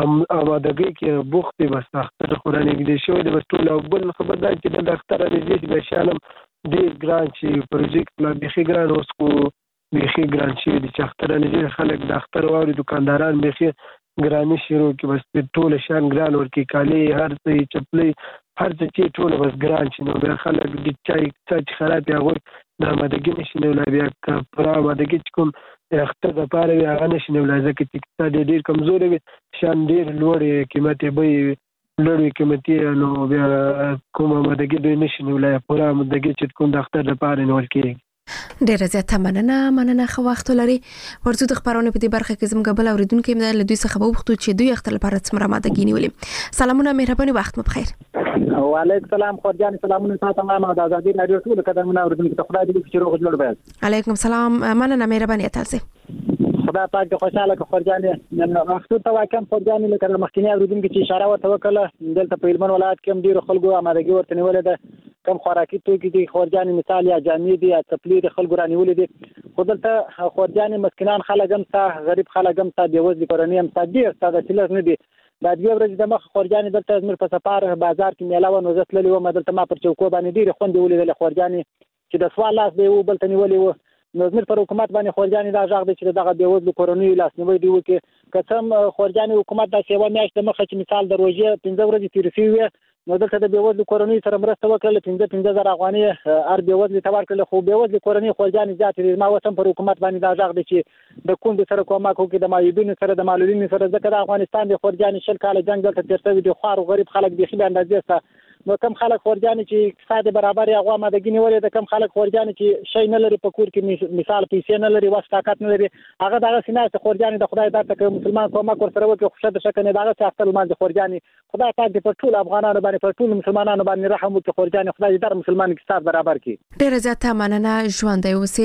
آمادګۍ کې بوخت دي، بس اختر خو رانږدې شوی دی بس ټول. او بل خبر دا چې د اختر رانږدې شي بیا شیان هم ډېر ګران شي، پروژې لا بیخي ګران، اوس خو بیخي ګران شوي دي چې اختر رانږدې خلک د اختر واوري، دوکانداران بیخي ګراني شروع کړي، بس ټول شیان ګران ورکړي، کالي هر څه چپلۍ هر څه چې ټول بس ګران شي. نو بیا خلک د چای څه چې خراب وي هغوی د آمادګي نشي نیولی. بیا که پوره آمادګي چې کوم د اختر دپاره وي هغه نشي نیولی، ځکه چې اقتصاد یې ډېر کمزوری وي، شیان ډېر لوړې قیمت یې بیې وي، لوړ وي قیمتي. نو بیا کوم آمادګي دوی نشي نیولی، پوره آمادګي چې کوم د اختر دپاره نیول کېږي. ډیره زیاته مننه مننه خو وخت لري. ورته د خبرونه په دې برخه کې زموږ بل اوریدونکو مې له دوی څخه وغوښتل چې دوی اختر لپاره څومره آمادګي نیولې. سلامونه، مهرباني، وخت مو بخیر. وعلیکم السلام خورجان، سلامونه تاسو ته. ما د آزادۍ رادیو ټول قدرمنو اوریدونکو ته خدای دې چې روغ جوړ وي. علیکم السلام، مننه، مهرباني تاسو. خدای پاک دې خوشاله کړي خورجان. نن وخت ته واکم خورجان لکه د مخکینی اوریدونکو چې اشاره ورته وکړه، دلته په هلمند ولایت کې هم ډیرو خلکو آمادګي ورته نیولې ده. کم خوراکي توکي دي خورجان، مثال یا جامې دي یا چپلې د خلکو رانیولې دي. خو دلته خورجان مسکینان خلک هم شته، غریب خلک هم شته، بېوزلې کورنۍ هم شته، ډېر شته، داسې لږ نه دي. دا دوه ورځې د مخ خورجان دلته زموږ په سفار بازار کې میله وه، نو زه تللی وم. دلته ما پر چوکو باندې ډېرې خوندې ولیدلې خورجانې چې د سوال لاس به یې و بل ته نیولې وه. نو زموږ پر حکومت باندې خورجانې دا غږ دی چې دغه بېوزلو کورنیو لاسنیوی دې وکړي. که څه هم خورجانې حکومت داسې یوه میاشت د مخه چې مثال د روژې پنځه ورځې تېرې شوې وې، نو دلته د بېوزلو کورنیو سره مرسته وکړله، پنځه پنځه زره افغانۍ هر بېوزلي ته ورکړله. خو بېوزلې کورنۍ خورجانې زیاتې دي. ما اوس هم پر حکومت باندې دا غږ دی چې د کونډو سره کومک وکړي، د معیوبینو سره، د معلولینو سره، ځکه د افغانستان د خورجانې شل کاله جنګ دلته تېر شوی دی. خوار او غریب خلک بیخي بې اندازې شته. نو کم خلک خورجانې چې اقتصاد برابر یې هغو آمادګي نیولې ده، کم خلک خورجانې چې شی نه لري په کور کې، مثال پیسې نه لري، وس طاقت نه لري، هغه دغسې ناست خورجانې د خدای در ته که مسلمان کومک ورسره وکړي خو ښه د ښه کنې دغسې اختر لمانځي خورجانې. خدای پاک دې پر ټولو افغانانو باندې، پر ټولو مسلمانانو باندې رحم وکړي خورجانې. خدای دې در مسلمان اقتصاد برابر کړي. ډېره زیاته مننه، ژوندی اوسئ.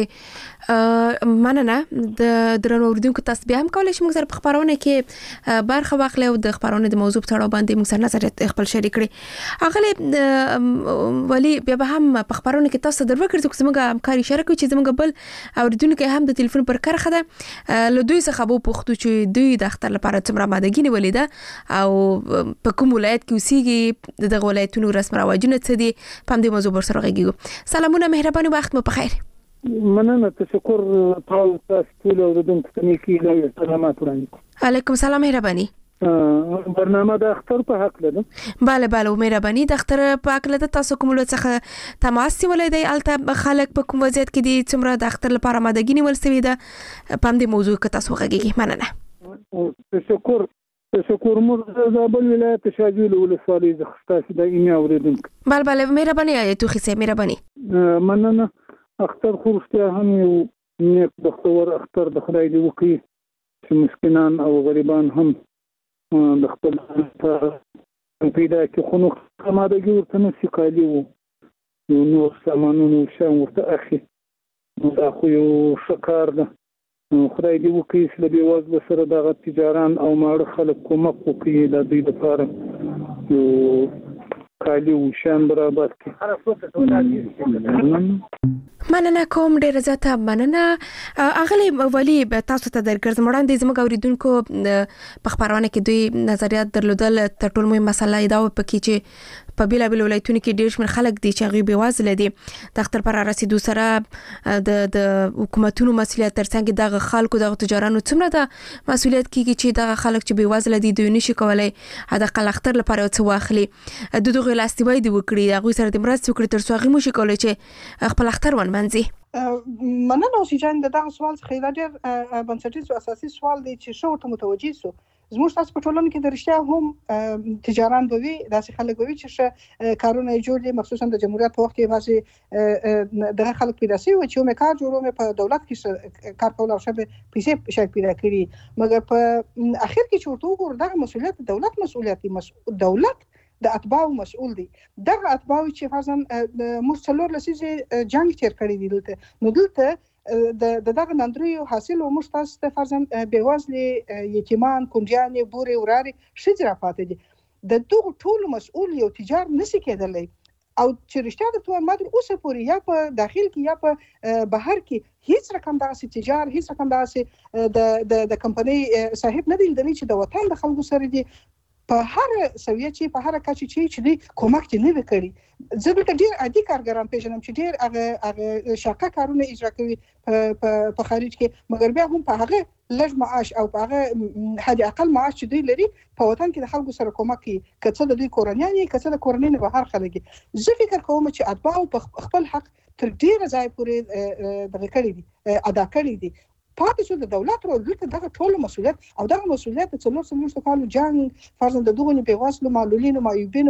مننه. د درنو اوریدونکو تاسو بیا هم کولی شئ موږ سره په خپرونه کې برخه واخلئ او د خپرونې د موضوع په تړاو باندې موږ سره نظر خپل شریک کړئ. اغلې ولی بیا به هم په خبرونه کې تاسو درو کړئ چې زموږ همکاري شریک چې زموږ بل اوریدونکو هم د ټلیفون پر کرخه ده له دوی څخه وو پوښتنه چې دوی د اختر لپاره څومره آمادګي نیولې ده او په کوم ولایت کې اوسېږي، دغه ولایتونو رسم رواجونه څه دي، په دې موضوع سره غږیږو. سلامونه، مهرباني، وخت مو په خیر. مننه، تشکر تاسو ټول اوریدونکو ته نیکی سلامات وړاندې. علیکم السلام، مهرباني. برنامه د اختر په حق ده. bale bale مهرباني. د اختر په حق له تاسو کوم له څخه تماس ولې دی الته خلک په کوم وضعیت کې دي څومره د اختر لپاره آمادګي نیول سوي ده په دې موضوع کې تاسو غږیږئ. مننه. تشکر تشکر مو زابل ولایت شاجول ولسوالۍ زخستاسي د ایمه اوریدونکو. bale bale مهرباني تو خسه مهرباني. مننه. اختر خوشته هم یو نیک بختور اختر د خدای دی وکي چې مسکینان او غریبان هم د خپل پیدا کې خونو آمادګي ورته نشي کالي وو نو نور سامانونو شان ورته اخی نو دا خو یو شکار ده. خدای دې وکړي چې د بېوزلو سره دغه تجاران او ماړه خلک کومک وکړي د دوی لپاره یو کالي او شان برابر کړي. مننه کوم ډیره زیاته مننه اغلی ولی تاسو ته درګرځم وړاندې زموږ اوریدونکو په خبرونه کې دوی نظریات درلودل تر ټولو مهمه مسله دا و پکې چې په بیلا بیل ولایتونو کې ډیر شمېر خلک دي چې هغوی بېوزله دي. د اختر پر رسیدو سره د د حکومتونو مسؤلیت ترڅنګ دغه خلکو دغه تجارانو څومره د مسؤلیت کیږي چې دغه خلک چې بېوزله دي دوی نشي کولای حداقل اختر لپاره یو څه واخلي د دغه لاستیوي دی وکړي هغوی سره د مرستې وکړي تر څو هغوی موشي کولای چې خپل اختر ونمانځي. مننه اوسې جان دغه سوال څخه دا ډېر بنسټیز او اساسي سوال دی چې شو ته متوجي سو. زموږ تاسو په ټولنه کې د رښتیا هم تجاران به وي داسې خلک به وي چې کارونه یې جوړ دي مخصوصا د جمهوریت په وخت کې بعضې دغه خلک پیدا شوي وو چې یو مې کار جوړ مې په دولت کې کار کول او ښه پیسې شاید پیدا کړي مګر په اخر کې چې ورته وګورو دغه مسؤلیت د دولت مسؤلیت دی. دولت د اتباعو مسؤل دی. دغه اتباعو چې فرضاً موږ څلور لسیزې جنګ تیر کړی دی دلته نو دلته د دغه نندریو حاصل او موږ تاسو ته فرضاً بېوزلې یتیمان کونډیانې بورې ورارې ښځې راپاتې دي. د دغو ټولو مسؤل یو تجار نشي کېدلی او چې رښتیا درته وایم ما تر اوسه پورې یا په داخل کې یا په بهر کې هیڅ رقم دغسې تجار هیڅ رقم دغسې د کمپنۍ صاحب نه دی لیدلی چې د وطن د خلکو سره دي په هر سویه چې په هر کچه چې چې دی کومک دې نه وکړي. زه دلته ډېر عادي کارګران پیژنم چې ډېر هغه هغه شاقه کارونه اجرا کوي په خارج کې مګر بیا هم په هغه لږ معاش او په هغه حد اقل معاش چې دوی لري په وطن کې د خلکو سره کومک کوي که څه د دوی کورنیان یې که څه د کورنۍ نه بهر خلک یې. زه فکر کوم چې اتباعو په خپل حق تر ډېره ځایه پورې دغه کړي دي ادا کړي دي. پاتې شو د دولت رول دلته دغه ټول مسؤلیت او دغه مسؤلیت د څلور څلوېښتو کالو جنګ فرضاً د دغو بېوزلو معلولینو معیوبینو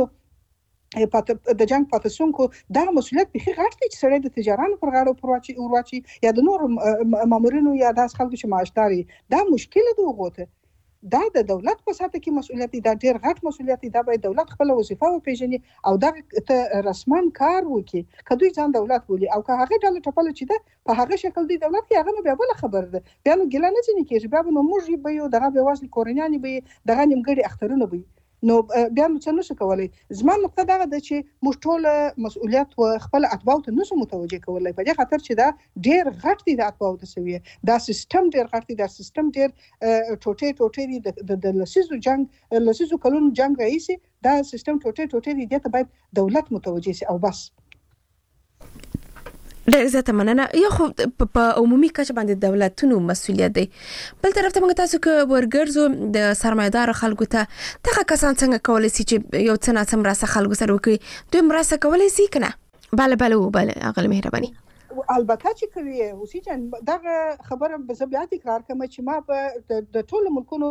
د جنګ پاتې شونکو دغه مسؤلیت بیخي غټ دی چې سړی د تجارانو پر غاړه ور واچي یا د نورو مامورینو یا داسې خلکو چې معاشدار وي. دا مشکل د هغو ته دا د دولت په ساته کې مسؤلیت دی. دا ډېر غټ مسؤلیت دی. دا باید دولت خپله وظیفه وپېژني او دغه ته رسما کار وکړي که دوی ځان دولت بولي او که هغه ډله ټپله چې ده په هغه شکل دی دولت کې هغه نو بیا بله خبره ده بیا نو ګیله نه ځینې کېږي بیا به نو موږ به یو دغه بېوزلې کورنیانې به یې دغه نیمګړي اخترونه به نو بیا نو څه نشو کولی. زما نقطه دغه ده چې موږ ټول مسؤلیت و خپل اتباعو ته نشو متوجه کولی په دې خاطر چې دا ډېر غټ دی د اتباعو ته سویه دا سیستم ډېر غټ دی دا سیستم ډېر ټوټې ټوټې دي د لسیزو جنګ لسیزو کلونو جنګ راهیسې دا سیستم ټوټې ټوټې دي دې ته باید دولت متوجه شي او بس. ډېر زیاته مننه. یا خو په عمومي کچه باندې دولتونو مسؤلیت دی. بل طرف ته موږ تاسو که ورګرځو د سرمایه‌دار خلکو ته دغه کسان څنګه کولی شي چې یو څه ناڅه مرسته خلکو سره وکړي دوی مرسته کولی شي که نه؟ بله بله وبله اغلې مهرباني البته چې کوي اوسې جان دغه خبره به زه بیا تکرار کوم چې ما په د ټولو ملکونو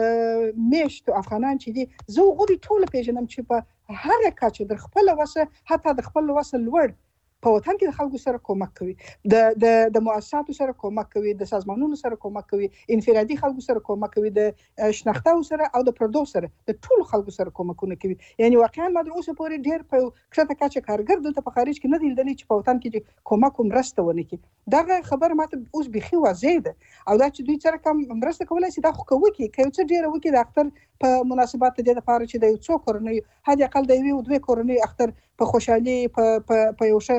میشتو افغانان چې دي زه هغوی ټول پیژنم چې په هر کچه د خپل وسه حتی د خپل وسه لوړ په وطن کې د خلکو سره کومک کوي د د د مؤسساتو سره کومک کوي د سازمانونو سره کومک کوي انفرادي خلکو سره کومک کوي د شناختو سره او د پردو سره د ټولو خلکو سره کومکونه کوي. یعنی واقعا ما در اوسه پورې ډېر په کښته کچه کارګر دلته په خارج کې نه دی لیدلی چې په وطن کې کومک او مرسته ونه کړي. دغه خبره ماته اوس بیخي واضح ده او دا چې دوی سره کوم مرسته کولی شي دا خو کوي کې که یو څه ډېره وکړي د اختر په مناسبات د دې لپاره چې د یو څو کورنیو حد اقل د یوې او دوې کورنیو اختر په خوشحالي په په یو ښه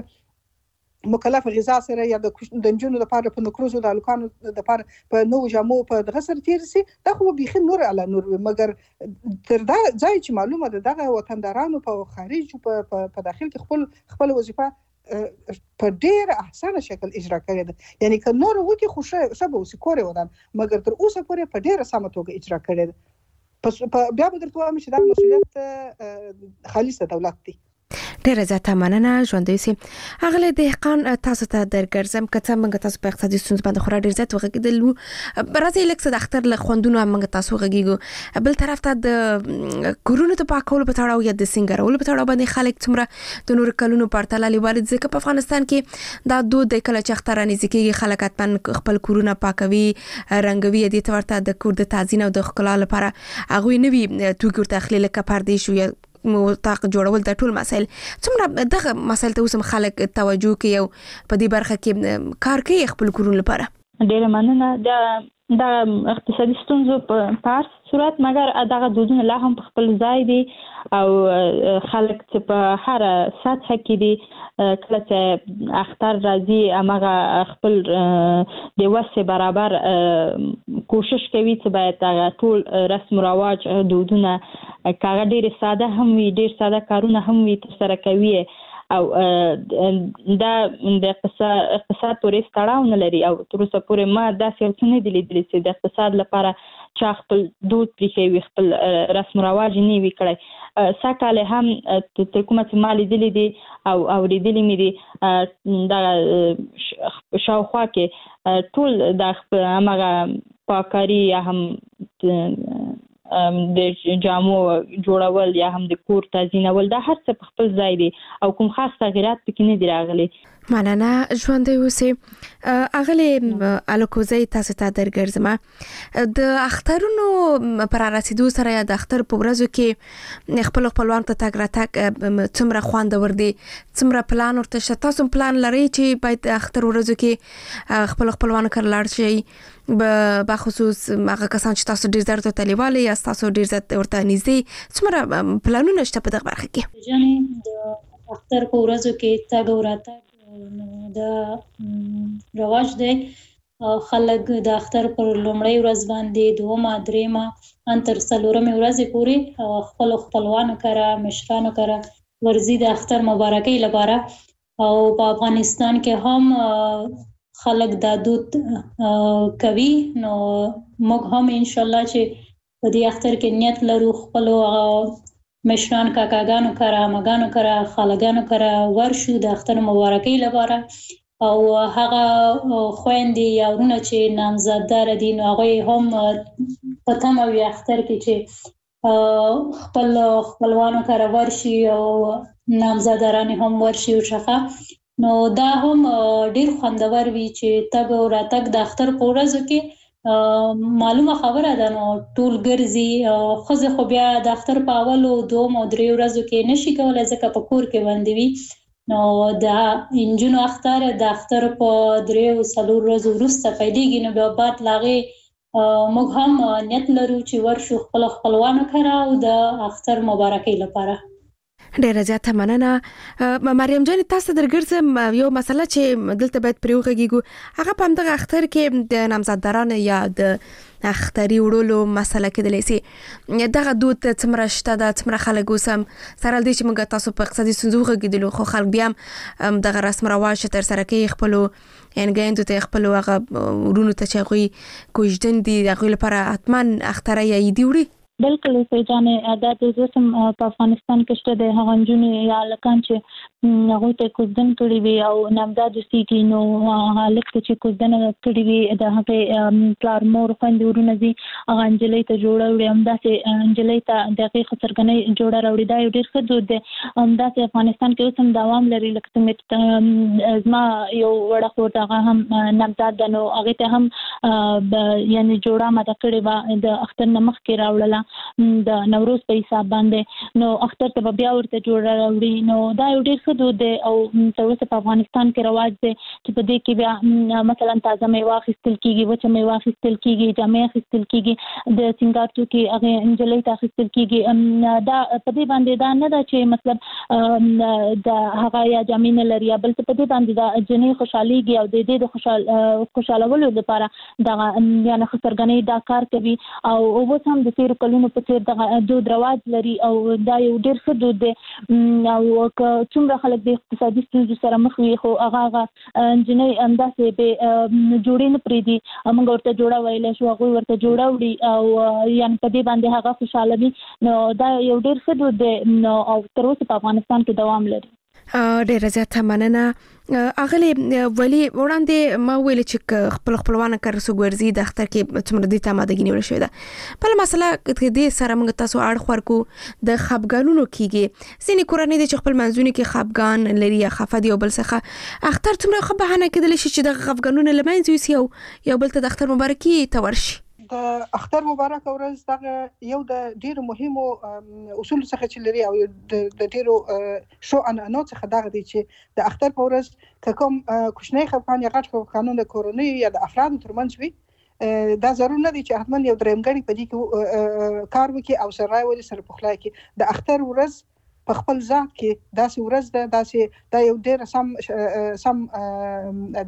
مکلف غذا سره یا د نجونو لپاره په نکروزو د هلکانو لپاره په نوو جامو په دغه سره تېر شي دا خو بیخي نور علی نور وي مګر تر دا ځای چې معلومه ده دغه وطندارانو په خارج په په داخل کې خپل خپل وظیفه په ډېر احسانه شکل اجرا کړې ده. یعنی که نور وکړي خو ښه به اوسي کور یې ودان مګر تر اوسه پورې په ډېره سمه توګه اجرا کړې ده. بیا به درته وایم چې دا مسؤلیت خالص د دولت دی. ډېره زیاته مننه ژوندی اوسئ. اغلی دهقان تاسو ته درګرځم که څه موږ تاسو په اقتصادي ستونزو باندې خورا ډېر زیات وغږېدلو راځئ لږ څه د اختر له خوندونو هم موږ تاسو وغږېږو. بل طرف ته د کورونو د پاکولو په تړاو یا د سینګارولو په تړاو باندې خلک څومره د نورو کلونو پرتله لیوالي ځکه په افغانستان کې دا دود دی کله چې اختر رانږدې کېږي خلک حتما خپل کورونه پاکوي رنګوي دې ته ورته د کور د تعزین او د ښکلا لپاره هغوی نوي توکي ورته اخلي لکه پردې شو یا مطاق جوړول د ټول مسایل څومره دغه مسایل ته اوس هم خلک توجه کوي او په دې برخه کې کار کوي خپل کورونو لپاره. ډېره مننه. د د اقتصادي ستونزو په پاس صورت مګر دغه دودونه لا هم په خپل ځای دي او خلک چې په هر سطح کې دي کله چې اختر راځي هغه خپل د وسه برابر کوشش کوي چې باید هغه ټول رسم او رواج دودونه کاغه ډیر ساده هم وي ډیر ساده کارونه هم وي ترسره کوي او دا د اقتصاد پورې تړاو نه لري او تر اوسه پورې ما داسې یو څه نه دي لیدلي چې د اقتصاد لپاره چا خپل دود پرېښی وي خپل رسم رواج نه وي کړی سږکال هم تر کومه چې ما لیدلي دي او اورېدلي مې دي دغه شاوخوا کې ټول د همغه پاککاري یا هم د جامو جوړول یا هم د کور تزیینول دا هر څه په خپل ځای دي او کوم خاص تغیرات پکې نه دي راغلي. مننه ژوندۍ اوسې. اغلی الکوزی تاسو ته درګرځم د اخترونو پر رسیدو سره یا د اختر په ورځو کې خپل خپلوان ته تګ راتګ څومره خوندور دي څومره پلان ورته شته تاسو پلان لرئ چې باید اختر ورځو کې خپل خپلوان کر لاړ شي به خصوص هغه کسان چې تاسو ډیر زیات تلیواله یا تاسو ډیر زیات ورته نږدې څومره پلانونه شته په دغه برخه کې؟ جنې د اختر په ورځو کې تګ ورته د رواج دی خلک د اختر پر لومړۍ ورځ باندې دومه درېمه ان تر څلورمې ورځې پورې خپل خپلوانو کره مشرانو کره ورځي د اختر مبارکۍ لپاره او په افغانستان کې هم خلک دا دود کوي نو موږ هم ان شاء الله چې په دې اختر کې نیت لرو خپل مشران کاکاګانو کره مګانو کره خالګانو کره ورشو د اختر مبارکۍ لپاره او هغه خويندې یا ورونه چې نامزاددار دي نو هغه هم په تمه وي اختر کې چې خپل خپلوانو کره ورشي او نامزاداران هم ورشي او شخه نو دا هم ډیر خوندور وي چې تګ او راتګ د اختر په ورځو کې معلومه خبره ده نو ټول ګرځي خزه خو بیا د اختر په اولو دوم او درې ورځو کې نشي کولای ځکه په کور کې باندې وي نو د انجونو اختر د اختر په درې او څلور ورځو وروسته پیلېږي نو بیا بعد لاغې موږ هم نیت لرو چې ورشو خپل خپلوانو کره او د اختر مبارکۍ لپاره. ډیره زیاته مننه مریم جان. تاسو درګرځم یو مسله چې دلته باید پریوغږیږو هغه په دغه اختر کې د نامزاددارانو یا د اختري وړلو مسله کېدلی سي دغه دود څومره شته د څومره خلک اوسم سره دې چې موږ تاسو په اقتصادي ستونزو غږیدلو خو خلک بیا هم دغه رسم رواج تر سره کوي خپلو انګاینده ته خپل هغه ورونو ته چې هغوی کوژدن دي هغوی لپاره حتما اختره یا عیدي وړي. بالکل سې جانې دا د زسم په افغانستان کې شته د هغه نجونې یا لکان چې هغه ته کوزدن کړي وي او نامزاد سيږي نو هغه چې کوزدن کړي وي د هغه پلار مور خويندې ورونه دي هغه انجلۍ ته جوړه وړي هم داسې انجلۍ ته دغه خسرګنۍ جوړه راوړي دا یو ډېر ښه دود دی هم داسې افغانستان کې اوس هم دوام لري لکه څنګه زما یو وړه خور هغه هم نامزاد ده نو هغه ته هم یعنی جوړه ماته کړي و د اختر نمخ کې راوړله د نوروز په حساب باندې نو اختر ته بیا ورته جوړ راوړي نو دا یو ډېر ښه دود دی او تر اوسه په افغانستان کې رواج دی چې په دې کې بیا مثلا تازه میوه اخیستل کیږي وچه میوه اخیستل کیږي جامې اخیستل کیږي د سنگار توکي هغه انجلۍ ته اخیستل کیږي دا په دې باندې دا نه ده چې مطلب د هغه یا جامې نه لري بل په دې باندې دا جنې خوشحاليږي او د دې د خوشحال خوشالولو لپاره دا یعنی خسرګنۍ دا کار کوي او اوس هم د تیر کلونو په څیر د دود رواج لري او دا یو ډېر ښه دود دی او څومره خلک د اقتصادي ستونزو سره مخ وي خو هغه هغه انجنۍ همداسې به جوړې نه پرېږدي موږ ورته جوړه ویلی شو هغوی ورته جوړه وړي او یعنې په دې باندې هغه خوشحاله وي نو دا یو ډېر ښه دود دی نو او تر اوسه په افغانستان کې دوام لري. ډیره زیاته مننه. اغلی ولی وړاندې ما ویل چې خپل خپلوان کر سو ګرځي د اختر کې څومره دي تمادګی نیول شوی ده بل مسله دې سره موږ تاسو اړ خور کو د خپګانونو کیږي ځینې کورنۍ د خپل منځونو کې خپګان لري یا خفدي او بل څه اختر څومره خو بهانه کېدل شي چې د خپګانونو لمنځ یو یو بل ته د اختر مبارکي ته ورشي. د اختر مبارک ورځ دغه یو د ډیرو مهمو اصول څخه چې لري او د ډیرو شو انانو څخه دغه دي چې د اختر په ورځ کوم کوچنی خپګان یا غټ خپګانونه کورنۍ یا د افرادو ترمنځ وي دا ضرور نه دي چې حتما یو درېمګړی په دې کې کار وکړي او سره ولې سره پخلای کې د اختر ورځ په خپل ځان کې داسې ورځ ده داسې دا یو ډېر سم سم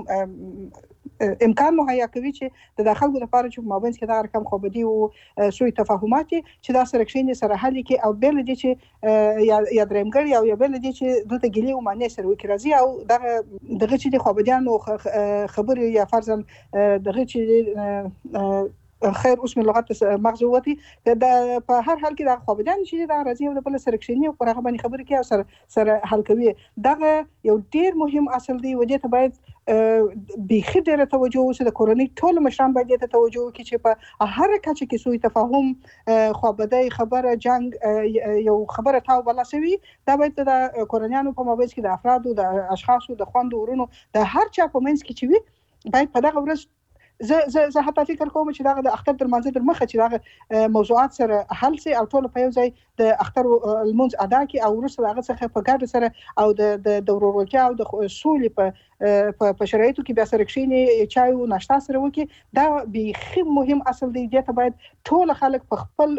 دغه امکان مهیا کوي چې د داخلو لپاره چې مابین کې دا رقم خو بدی او سوء تفاهمات چې دا سره کښینې سره حل کې او بل دي چې یا درېمګړی او یا بل دي چې دوی ته ګلی او معنی سره وکړي راځي او دغه دغه چې خو بدیانو خبرې یا فرضاً دغه چې خیر اوس من لغت مغزوتي د په هر حال کې د خوابدان شي د راځي او د بل سره کښینی او هغه باندې خبرې کوي او سره سره حل کوي دغه یو ډیر مهم اصل دی ودې ته باید بيخي ډیره توجه وشي د کورنۍ ټول مشران باید ته توجه وکړي چې په هر کچه کې سوء تفاهم خوابدای خبره جنگ یو خبره تاو بلا شوی دا باید د کورنیانو په مابین کې د افرادو د اشخاصو د خوندو ورونو د هر چا په منځ کې چې وي باید په دغه ورځ زه زه زه حتی فکر کوم چې دا د اختر تر منځ تر مخه چې دا موضوعات سره حل سي او ټول په یو ځای د اختر المنز ادا کی او وروسته هغه څخه په ګډه سره او د د ورورولتیا او د سولې په په شرایطو کې بیا سره کښینی چای او ناشتا سره وکي دا به مهم اصل دی چې باید ټول خلک په خپل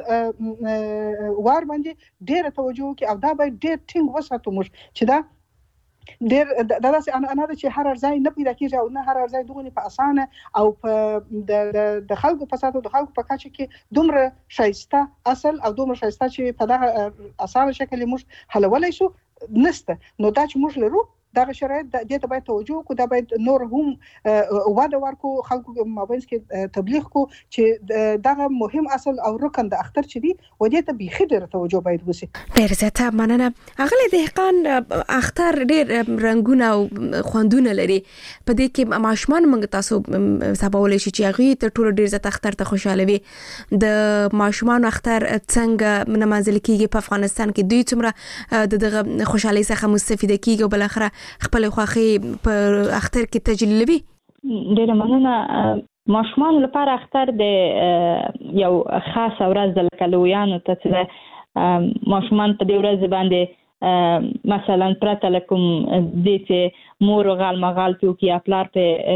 وار باندې ډیره توجه وکي او دا باید ډیر ټینګ وساتو موږ چې دا ډیر د داسې انا انا چې هر ځای نه پیدا کیږي او نه هر ځای دغه په اسانه او په د د خلکو په ساتو د خلکو په کچه کې دومره شایسته اصل او دومره شایسته چې په دغه اسانه شکل موږ حلولای شو نسته نو دا چې موږ لرو دا شرایط د دې ته باید توجه وکړو دا باید نور هم واده ورکو خلکو مابین کې تبلیغ کو چې دغه مهم اصل او رکن د اختر چې دی و دې ته به خډره توجه باید وشي ډیر زیاته مننه اغلی دهقان اختر ډیر رنگونه او خوندونه لري په دې کې ماشومان موږ تاسو سباول شي چې هغه ته ټول ډیر زیات اختر ته خوشاله وي د ماشومان اختر څنګه منځل کیږي په افغانستان کې دوی څومره دغه خوشحالي څخه مستفیده کیږي او بل اخره خپل خوخي په اختر کې تجلیلوي ډېر مننه ماشومان لپاره اختر د یو خاص ورځ د کلویانو ته چې ماشومان په دې ورځ باندې مثلا پرته لکم د چې مور غال مغال پیو کې خپلار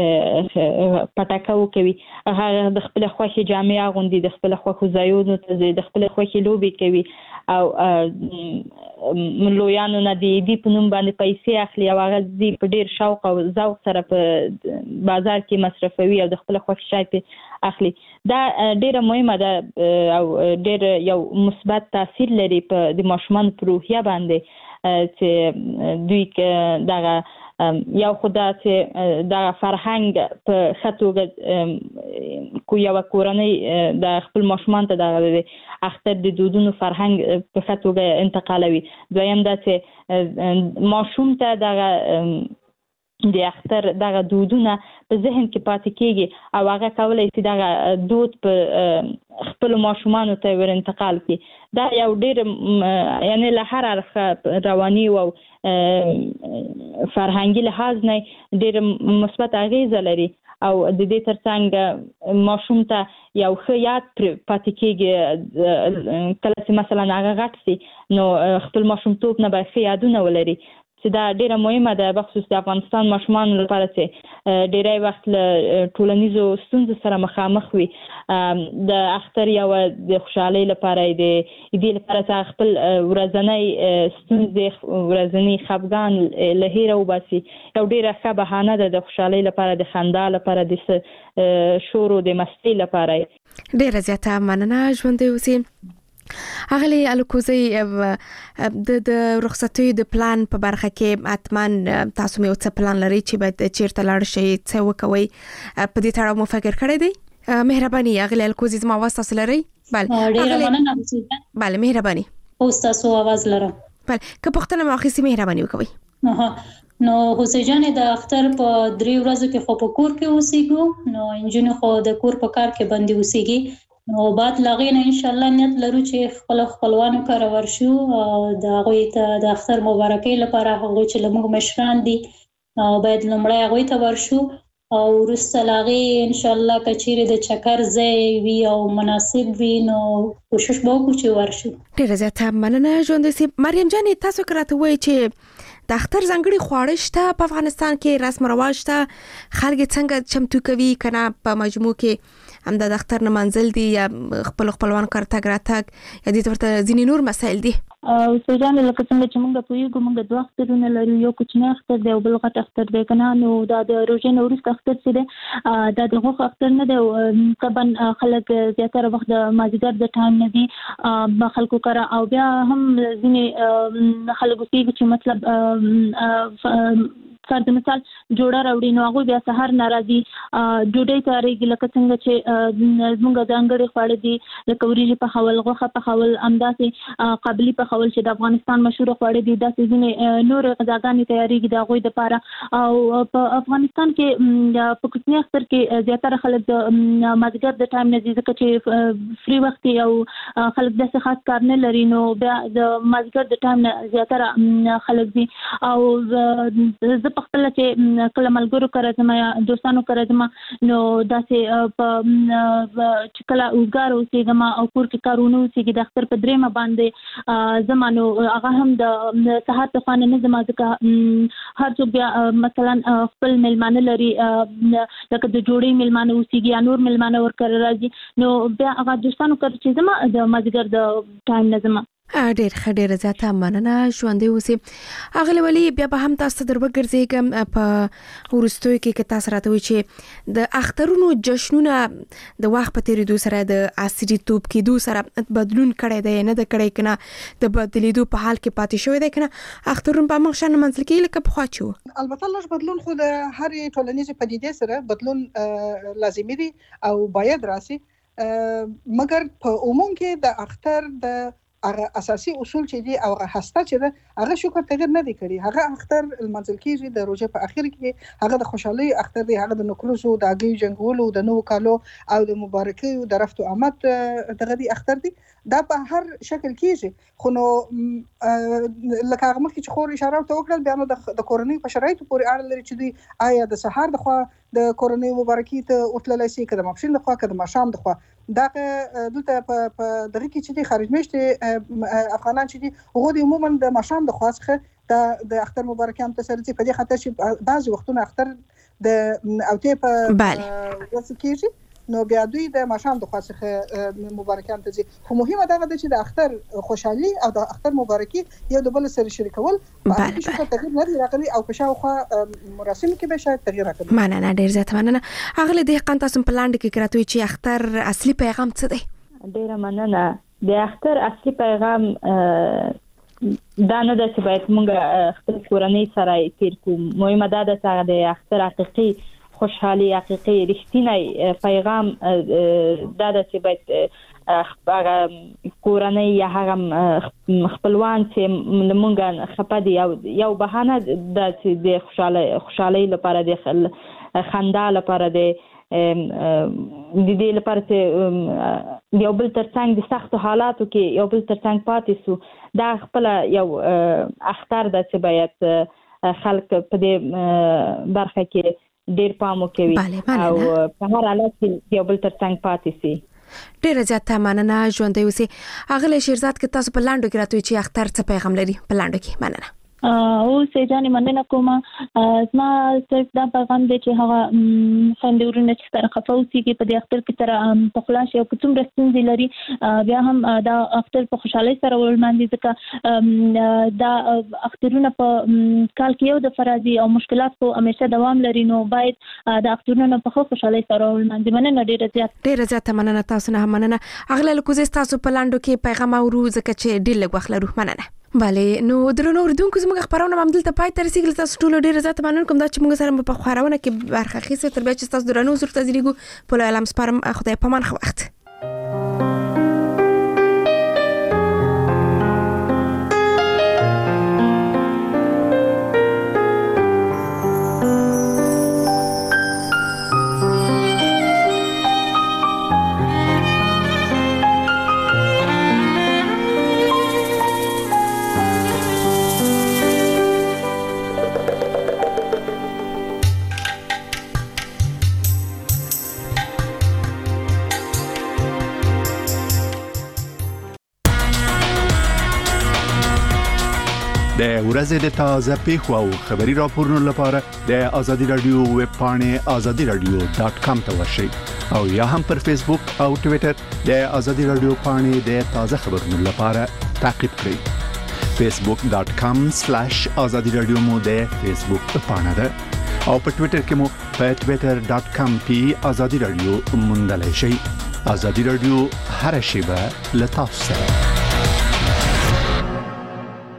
په پټاکو کوي هغه د خپل خوخي جامع غوندي د خپل خوخو زایونو ته د خپل خوخي لوبي کوي او ملویانو نه دی دی په نوم باندې پیسې اخلي او هغه دی په ډیر شوق او ذوق سره په بازار کې مصرفوي او د خپل خوښ شای په اخلي دا ډیره مهمه ده او ډیر یو مثبت تاثیر لري په د ماشومان په روحیه باندې چې دوی دغه یو خدا چې د فرهنګ په خطوګه کو یو کورنۍ د خپل ماشومان ته د اختر د دودونو فرهنګ په خطوګه انتقالوي دویم دا چې ماشوم ته دغه د اختر دغه دودونه په ذهن کې پاتې کیږي او هغه کولای شي دغه دود په خپل ماشومان ته ور انتقال کړي دا یو ډیر یعنی له هر اړخه رواني او فرهنګي لحاظ نه ډیر مثبت اغیزه لري او د دې ترڅنګ ماشوم ته یو ښه یاد پاتې کیږي کله چې مثلا هغه غټ سي نو خپل ماشومتوب نه به ښه یادونه ولري چې دا ډیره مهمه ده بخصوص د افغانستان ماشومان لپاره چې ډیری وخت له ټولنیزو ستونزو سره مخامخ وي د اختر یو د خوشحالۍ لپاره د دې لپاره چې خپل ورځنی ستونزې ورځنی خفګان له هیره وباسي یو ډیره ښه بهانه ده د خوشحالۍ لپاره د خندا لپاره د شور او د مستۍ لپاره ډیره زیاته مننه ژوندۍ اوسئ اغلی الکوزی د د رخصتۍ د پلان په برخه کې اتمن تاسو مې څه پلان لري چې باید چیرته لاړ شئ څه وکوي په دې تړاو مو فکر کړی دی مهرباني اغلی الکوزی زما आवाज تاسو لري بله ډیره مننه بله مهرباني او تاسو आवाज لرم بله که پښتنه ماخصي مهرباني وکوي نو حسین جان د اختر په درې ورځو کې خو په کور کې اوسېګو نو انجن خو د کور په کار کې باندې اوسېږي نو بعد لغینه ان شاء الله نیت لرو چې خپل خپلوانو کار ورشو د هغه ته د اختر مبارکي لپاره هغه چې لمغ مشران دي باید لمړی هغه ته ورشو او وروسته له هغې انشاءالله که چیرې د چکر ځای وي او مناسب وي نو کوشش به وکړو چې ورشو. ډېره زیاته مننه ژوندۍ صاحب. مریم جانې تاسو که راته ووایئ چې د اختر ځانګړي خواړه شته په افغانستان کې، رسم رواج شته، خلک څنګه چمتو کوي که نه په مجموع کې همدا د اختر نمانځل دي یا خپل خپلوان کار تګ راتګ یا دې ته ورته ځینې نور مسایل دي؟ استاد جان لکه څنګه چې موږ پوهېږو موږ دوه اخترونه لرو، یو کوچنی اختر دی او بل غټ اختر دی که نه. نو دا د روژې نه وروسته اختر چې دی دا د غوښې اختر نه دی، طبعا خلک زیاتره وخت د مازدیګر د ټایم نه دي خلکو کره، او بیا هم ځینې خلک اوسېږي چې مطلب فرض مثال جوړه راوړي نو هغوی بیا سهار نه راځي ډوډۍ تیارېږي، لکه څنګه چې زموږ ځانګړي خواړه دي لکه وریژې پخول، غوښه پخول، همداسې قابلي پخول چې د افغانستان مشهوره خواړه دي، داسې ځینې نورې غذاګانې تیارېږي د هغوی دپاره. او په افغانستان کې په کوچني اختر کې زیاتره خلک د مازدیګر د ټایم نه ځي ځکه چې فری وخت او خلک داسې خاص کار نه لري، نو بیا د مازدیګر د ټایم نه زیاتره خلک ځي. او زه په خپله چې کله ملګرو کره ځم یا دوستانو کره ځم نو داسې په چې کله اوزګاره اوسېږم او کور کې کار ونه اوسېږي د اختر په درېیمه باندې ځم نو هغه هم د سهار د خوا نه نه ځم ځکه هر څوک بیا مثلا خپل میلمانه لري لکه د جوړې میلمانه اوسېږي یا نور میلمانه ورکره راځي نو بیا هغه دوستانو کره چې ځم د مازدیګر د ټایم نه ځم. ډېر ښه، ډېره زیاته مننه ژوندۍ اوسې. اغلې ولي بیا به هم تاسو ته در وګرځېږم په وروستیو کې که تاسو راته وایئ چې د اخترونو جشنونه د وخت په تېرېدو سره د عصري توب کېدو سره بدلون کړی دی نه ده کړی، که نه د بدلېدو په حال کې پاتې شوی دی، که نه اخترونه په همغه شان نمانځل کېږي لکه پخوا چې و؟ البته لږ بدلون خو د هرې ټولنیزې پدیدې سره بدلون لازمي دی او باید راسي، مګر په عموم کې د اختر د هغه اساسي اصول چې دي او هغه هسته چې ده هغه شکر تغیر نه دی کړی. هغه اختر المنزل کېږي د روژې په اخر کې، هغه د خوشحالۍ اختر دی، هغه د نکروزو د هګیو جنګولو د نوو کالو او د مبارکیو د رفت و آمد دغه دی اختر دی. دا په هر شکل کېږي، خو نو لکه هغه مخکې چې خور اشاره ورته وکړل بیا نو د کورنۍ په شرایطو پورې اړه لري چې دوی آیا د سهار د خوا د کورنۍ مبارکي ته ورتللی سي که د ماپښین د خوا که د ماښام د خوا. دغه دلته په دغه کې چې دي خارج میشتې افغانان چې دي هغوی د عموما د ماښام د خوا څخه د اختر مبارکیان ته سره ځي، په دې خاطر چې بعضې وختونه اختر د اوتې په ورځ کېږي نو بیا دوی د ماښام د خوا څخه مبارکیان ته ځي. خو مهمه دغه ده چې د اختر خوشحالي او د اختر مبارکي یو د بل سره شریکول په هغې شکل تغیر نه دی راغلی او په شاوخوا مراسمو کې به شاید تغیر راغلی. مننه، ډېر زیاته مننه. اغلې دهقان تاسو په لاندې کې که راته وایئ چې اختر اصلي پیغام څه دی؟ ډېره مننه. د اختر اصلي پیغام دا نه ده چې باید موږ خپل کورنۍ سره تیر کړو، مهمه دا ده چې د اختر حقیقي خوشحالي حقیقي رښتینی پیغام دا ده چې باید هغه کورنۍ یا هغه خپلوان چې لمونږ خپه دي یو بهانه ده چې د خوشحالۍ خوشحالۍ لپاره د خندا لپاره د د دې لپاره چې یو بل ترڅنګ د سختو حالاتو کې یو بل ترڅنګ پاتې سو، دا خپله یو اختر ده چې باید خلک په دې برخه کې ډیر پام وکوي او په هر حالت کې یو بل ترڅنګ پاتې سي. ډیره زیاته مننه ژوندۍ اوسې. اغلې شیرزاد که تاسو په لاندو کې راته وایئ چې اختر څه پیغام لري په لاندو کې؟ مننه. او سېجانې مننه کوم. زما صرف دا پیغام دی چې هغه خویندې ورونه چې سره خفه اوسېږي په دې اختر کې سره په خلاص یو که څومره ستونزې لري بیا هم دا اختر په خوشحالۍ سره ولمانځي ځکه دا اخترونه په کال کې یو دفعه راځي او مشکلات خو همیشه دوام لري نو باید دا اخترونه په ښه خوشحالۍ سره ولمانځي. مننه ډېره زیات ډېره زیاته مننه. تاسو نه هم مننه. اغله لکوزې ستاسو په لاندو کې پیغام اورو ځکه چې ډېر لږ وخت لرو. مننه. بله نو درنو اوریدونکو زموږ خبرونه هم دلته پای ته رسېږي. تاسو ټولو ډېره زیاته مننه کوم دا چې موږ سره په خپرونه کې برخه اخیستې. تر بیا چې تاسو درنو حضور ته ځلیږو په لوی الله سپارم. خدای پامان ښه وخت. ورځې د تازه پیښو او خبري راپورونو لپاره د ازادي رادیو ویب پاڼې ازادي رادیو ډاٹ کام ته ورشئ او یا هم پر فیسبوک او ټوئیټر د ازادي رادیو پاڼې د تازه خبرونو لپاره تعقیب کړئ فیسبوک ډاٹ کام سلیش ازادي رادیو مو د فیسبوک پاڼه ده او په ټوئیټر کې مو په ټوئیټر ډاٹ کام پی ازادي رادیو موندلای شئ ازادي رادیو هر شیبه لتاسو سره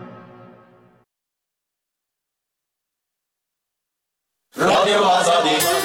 Radio Azadi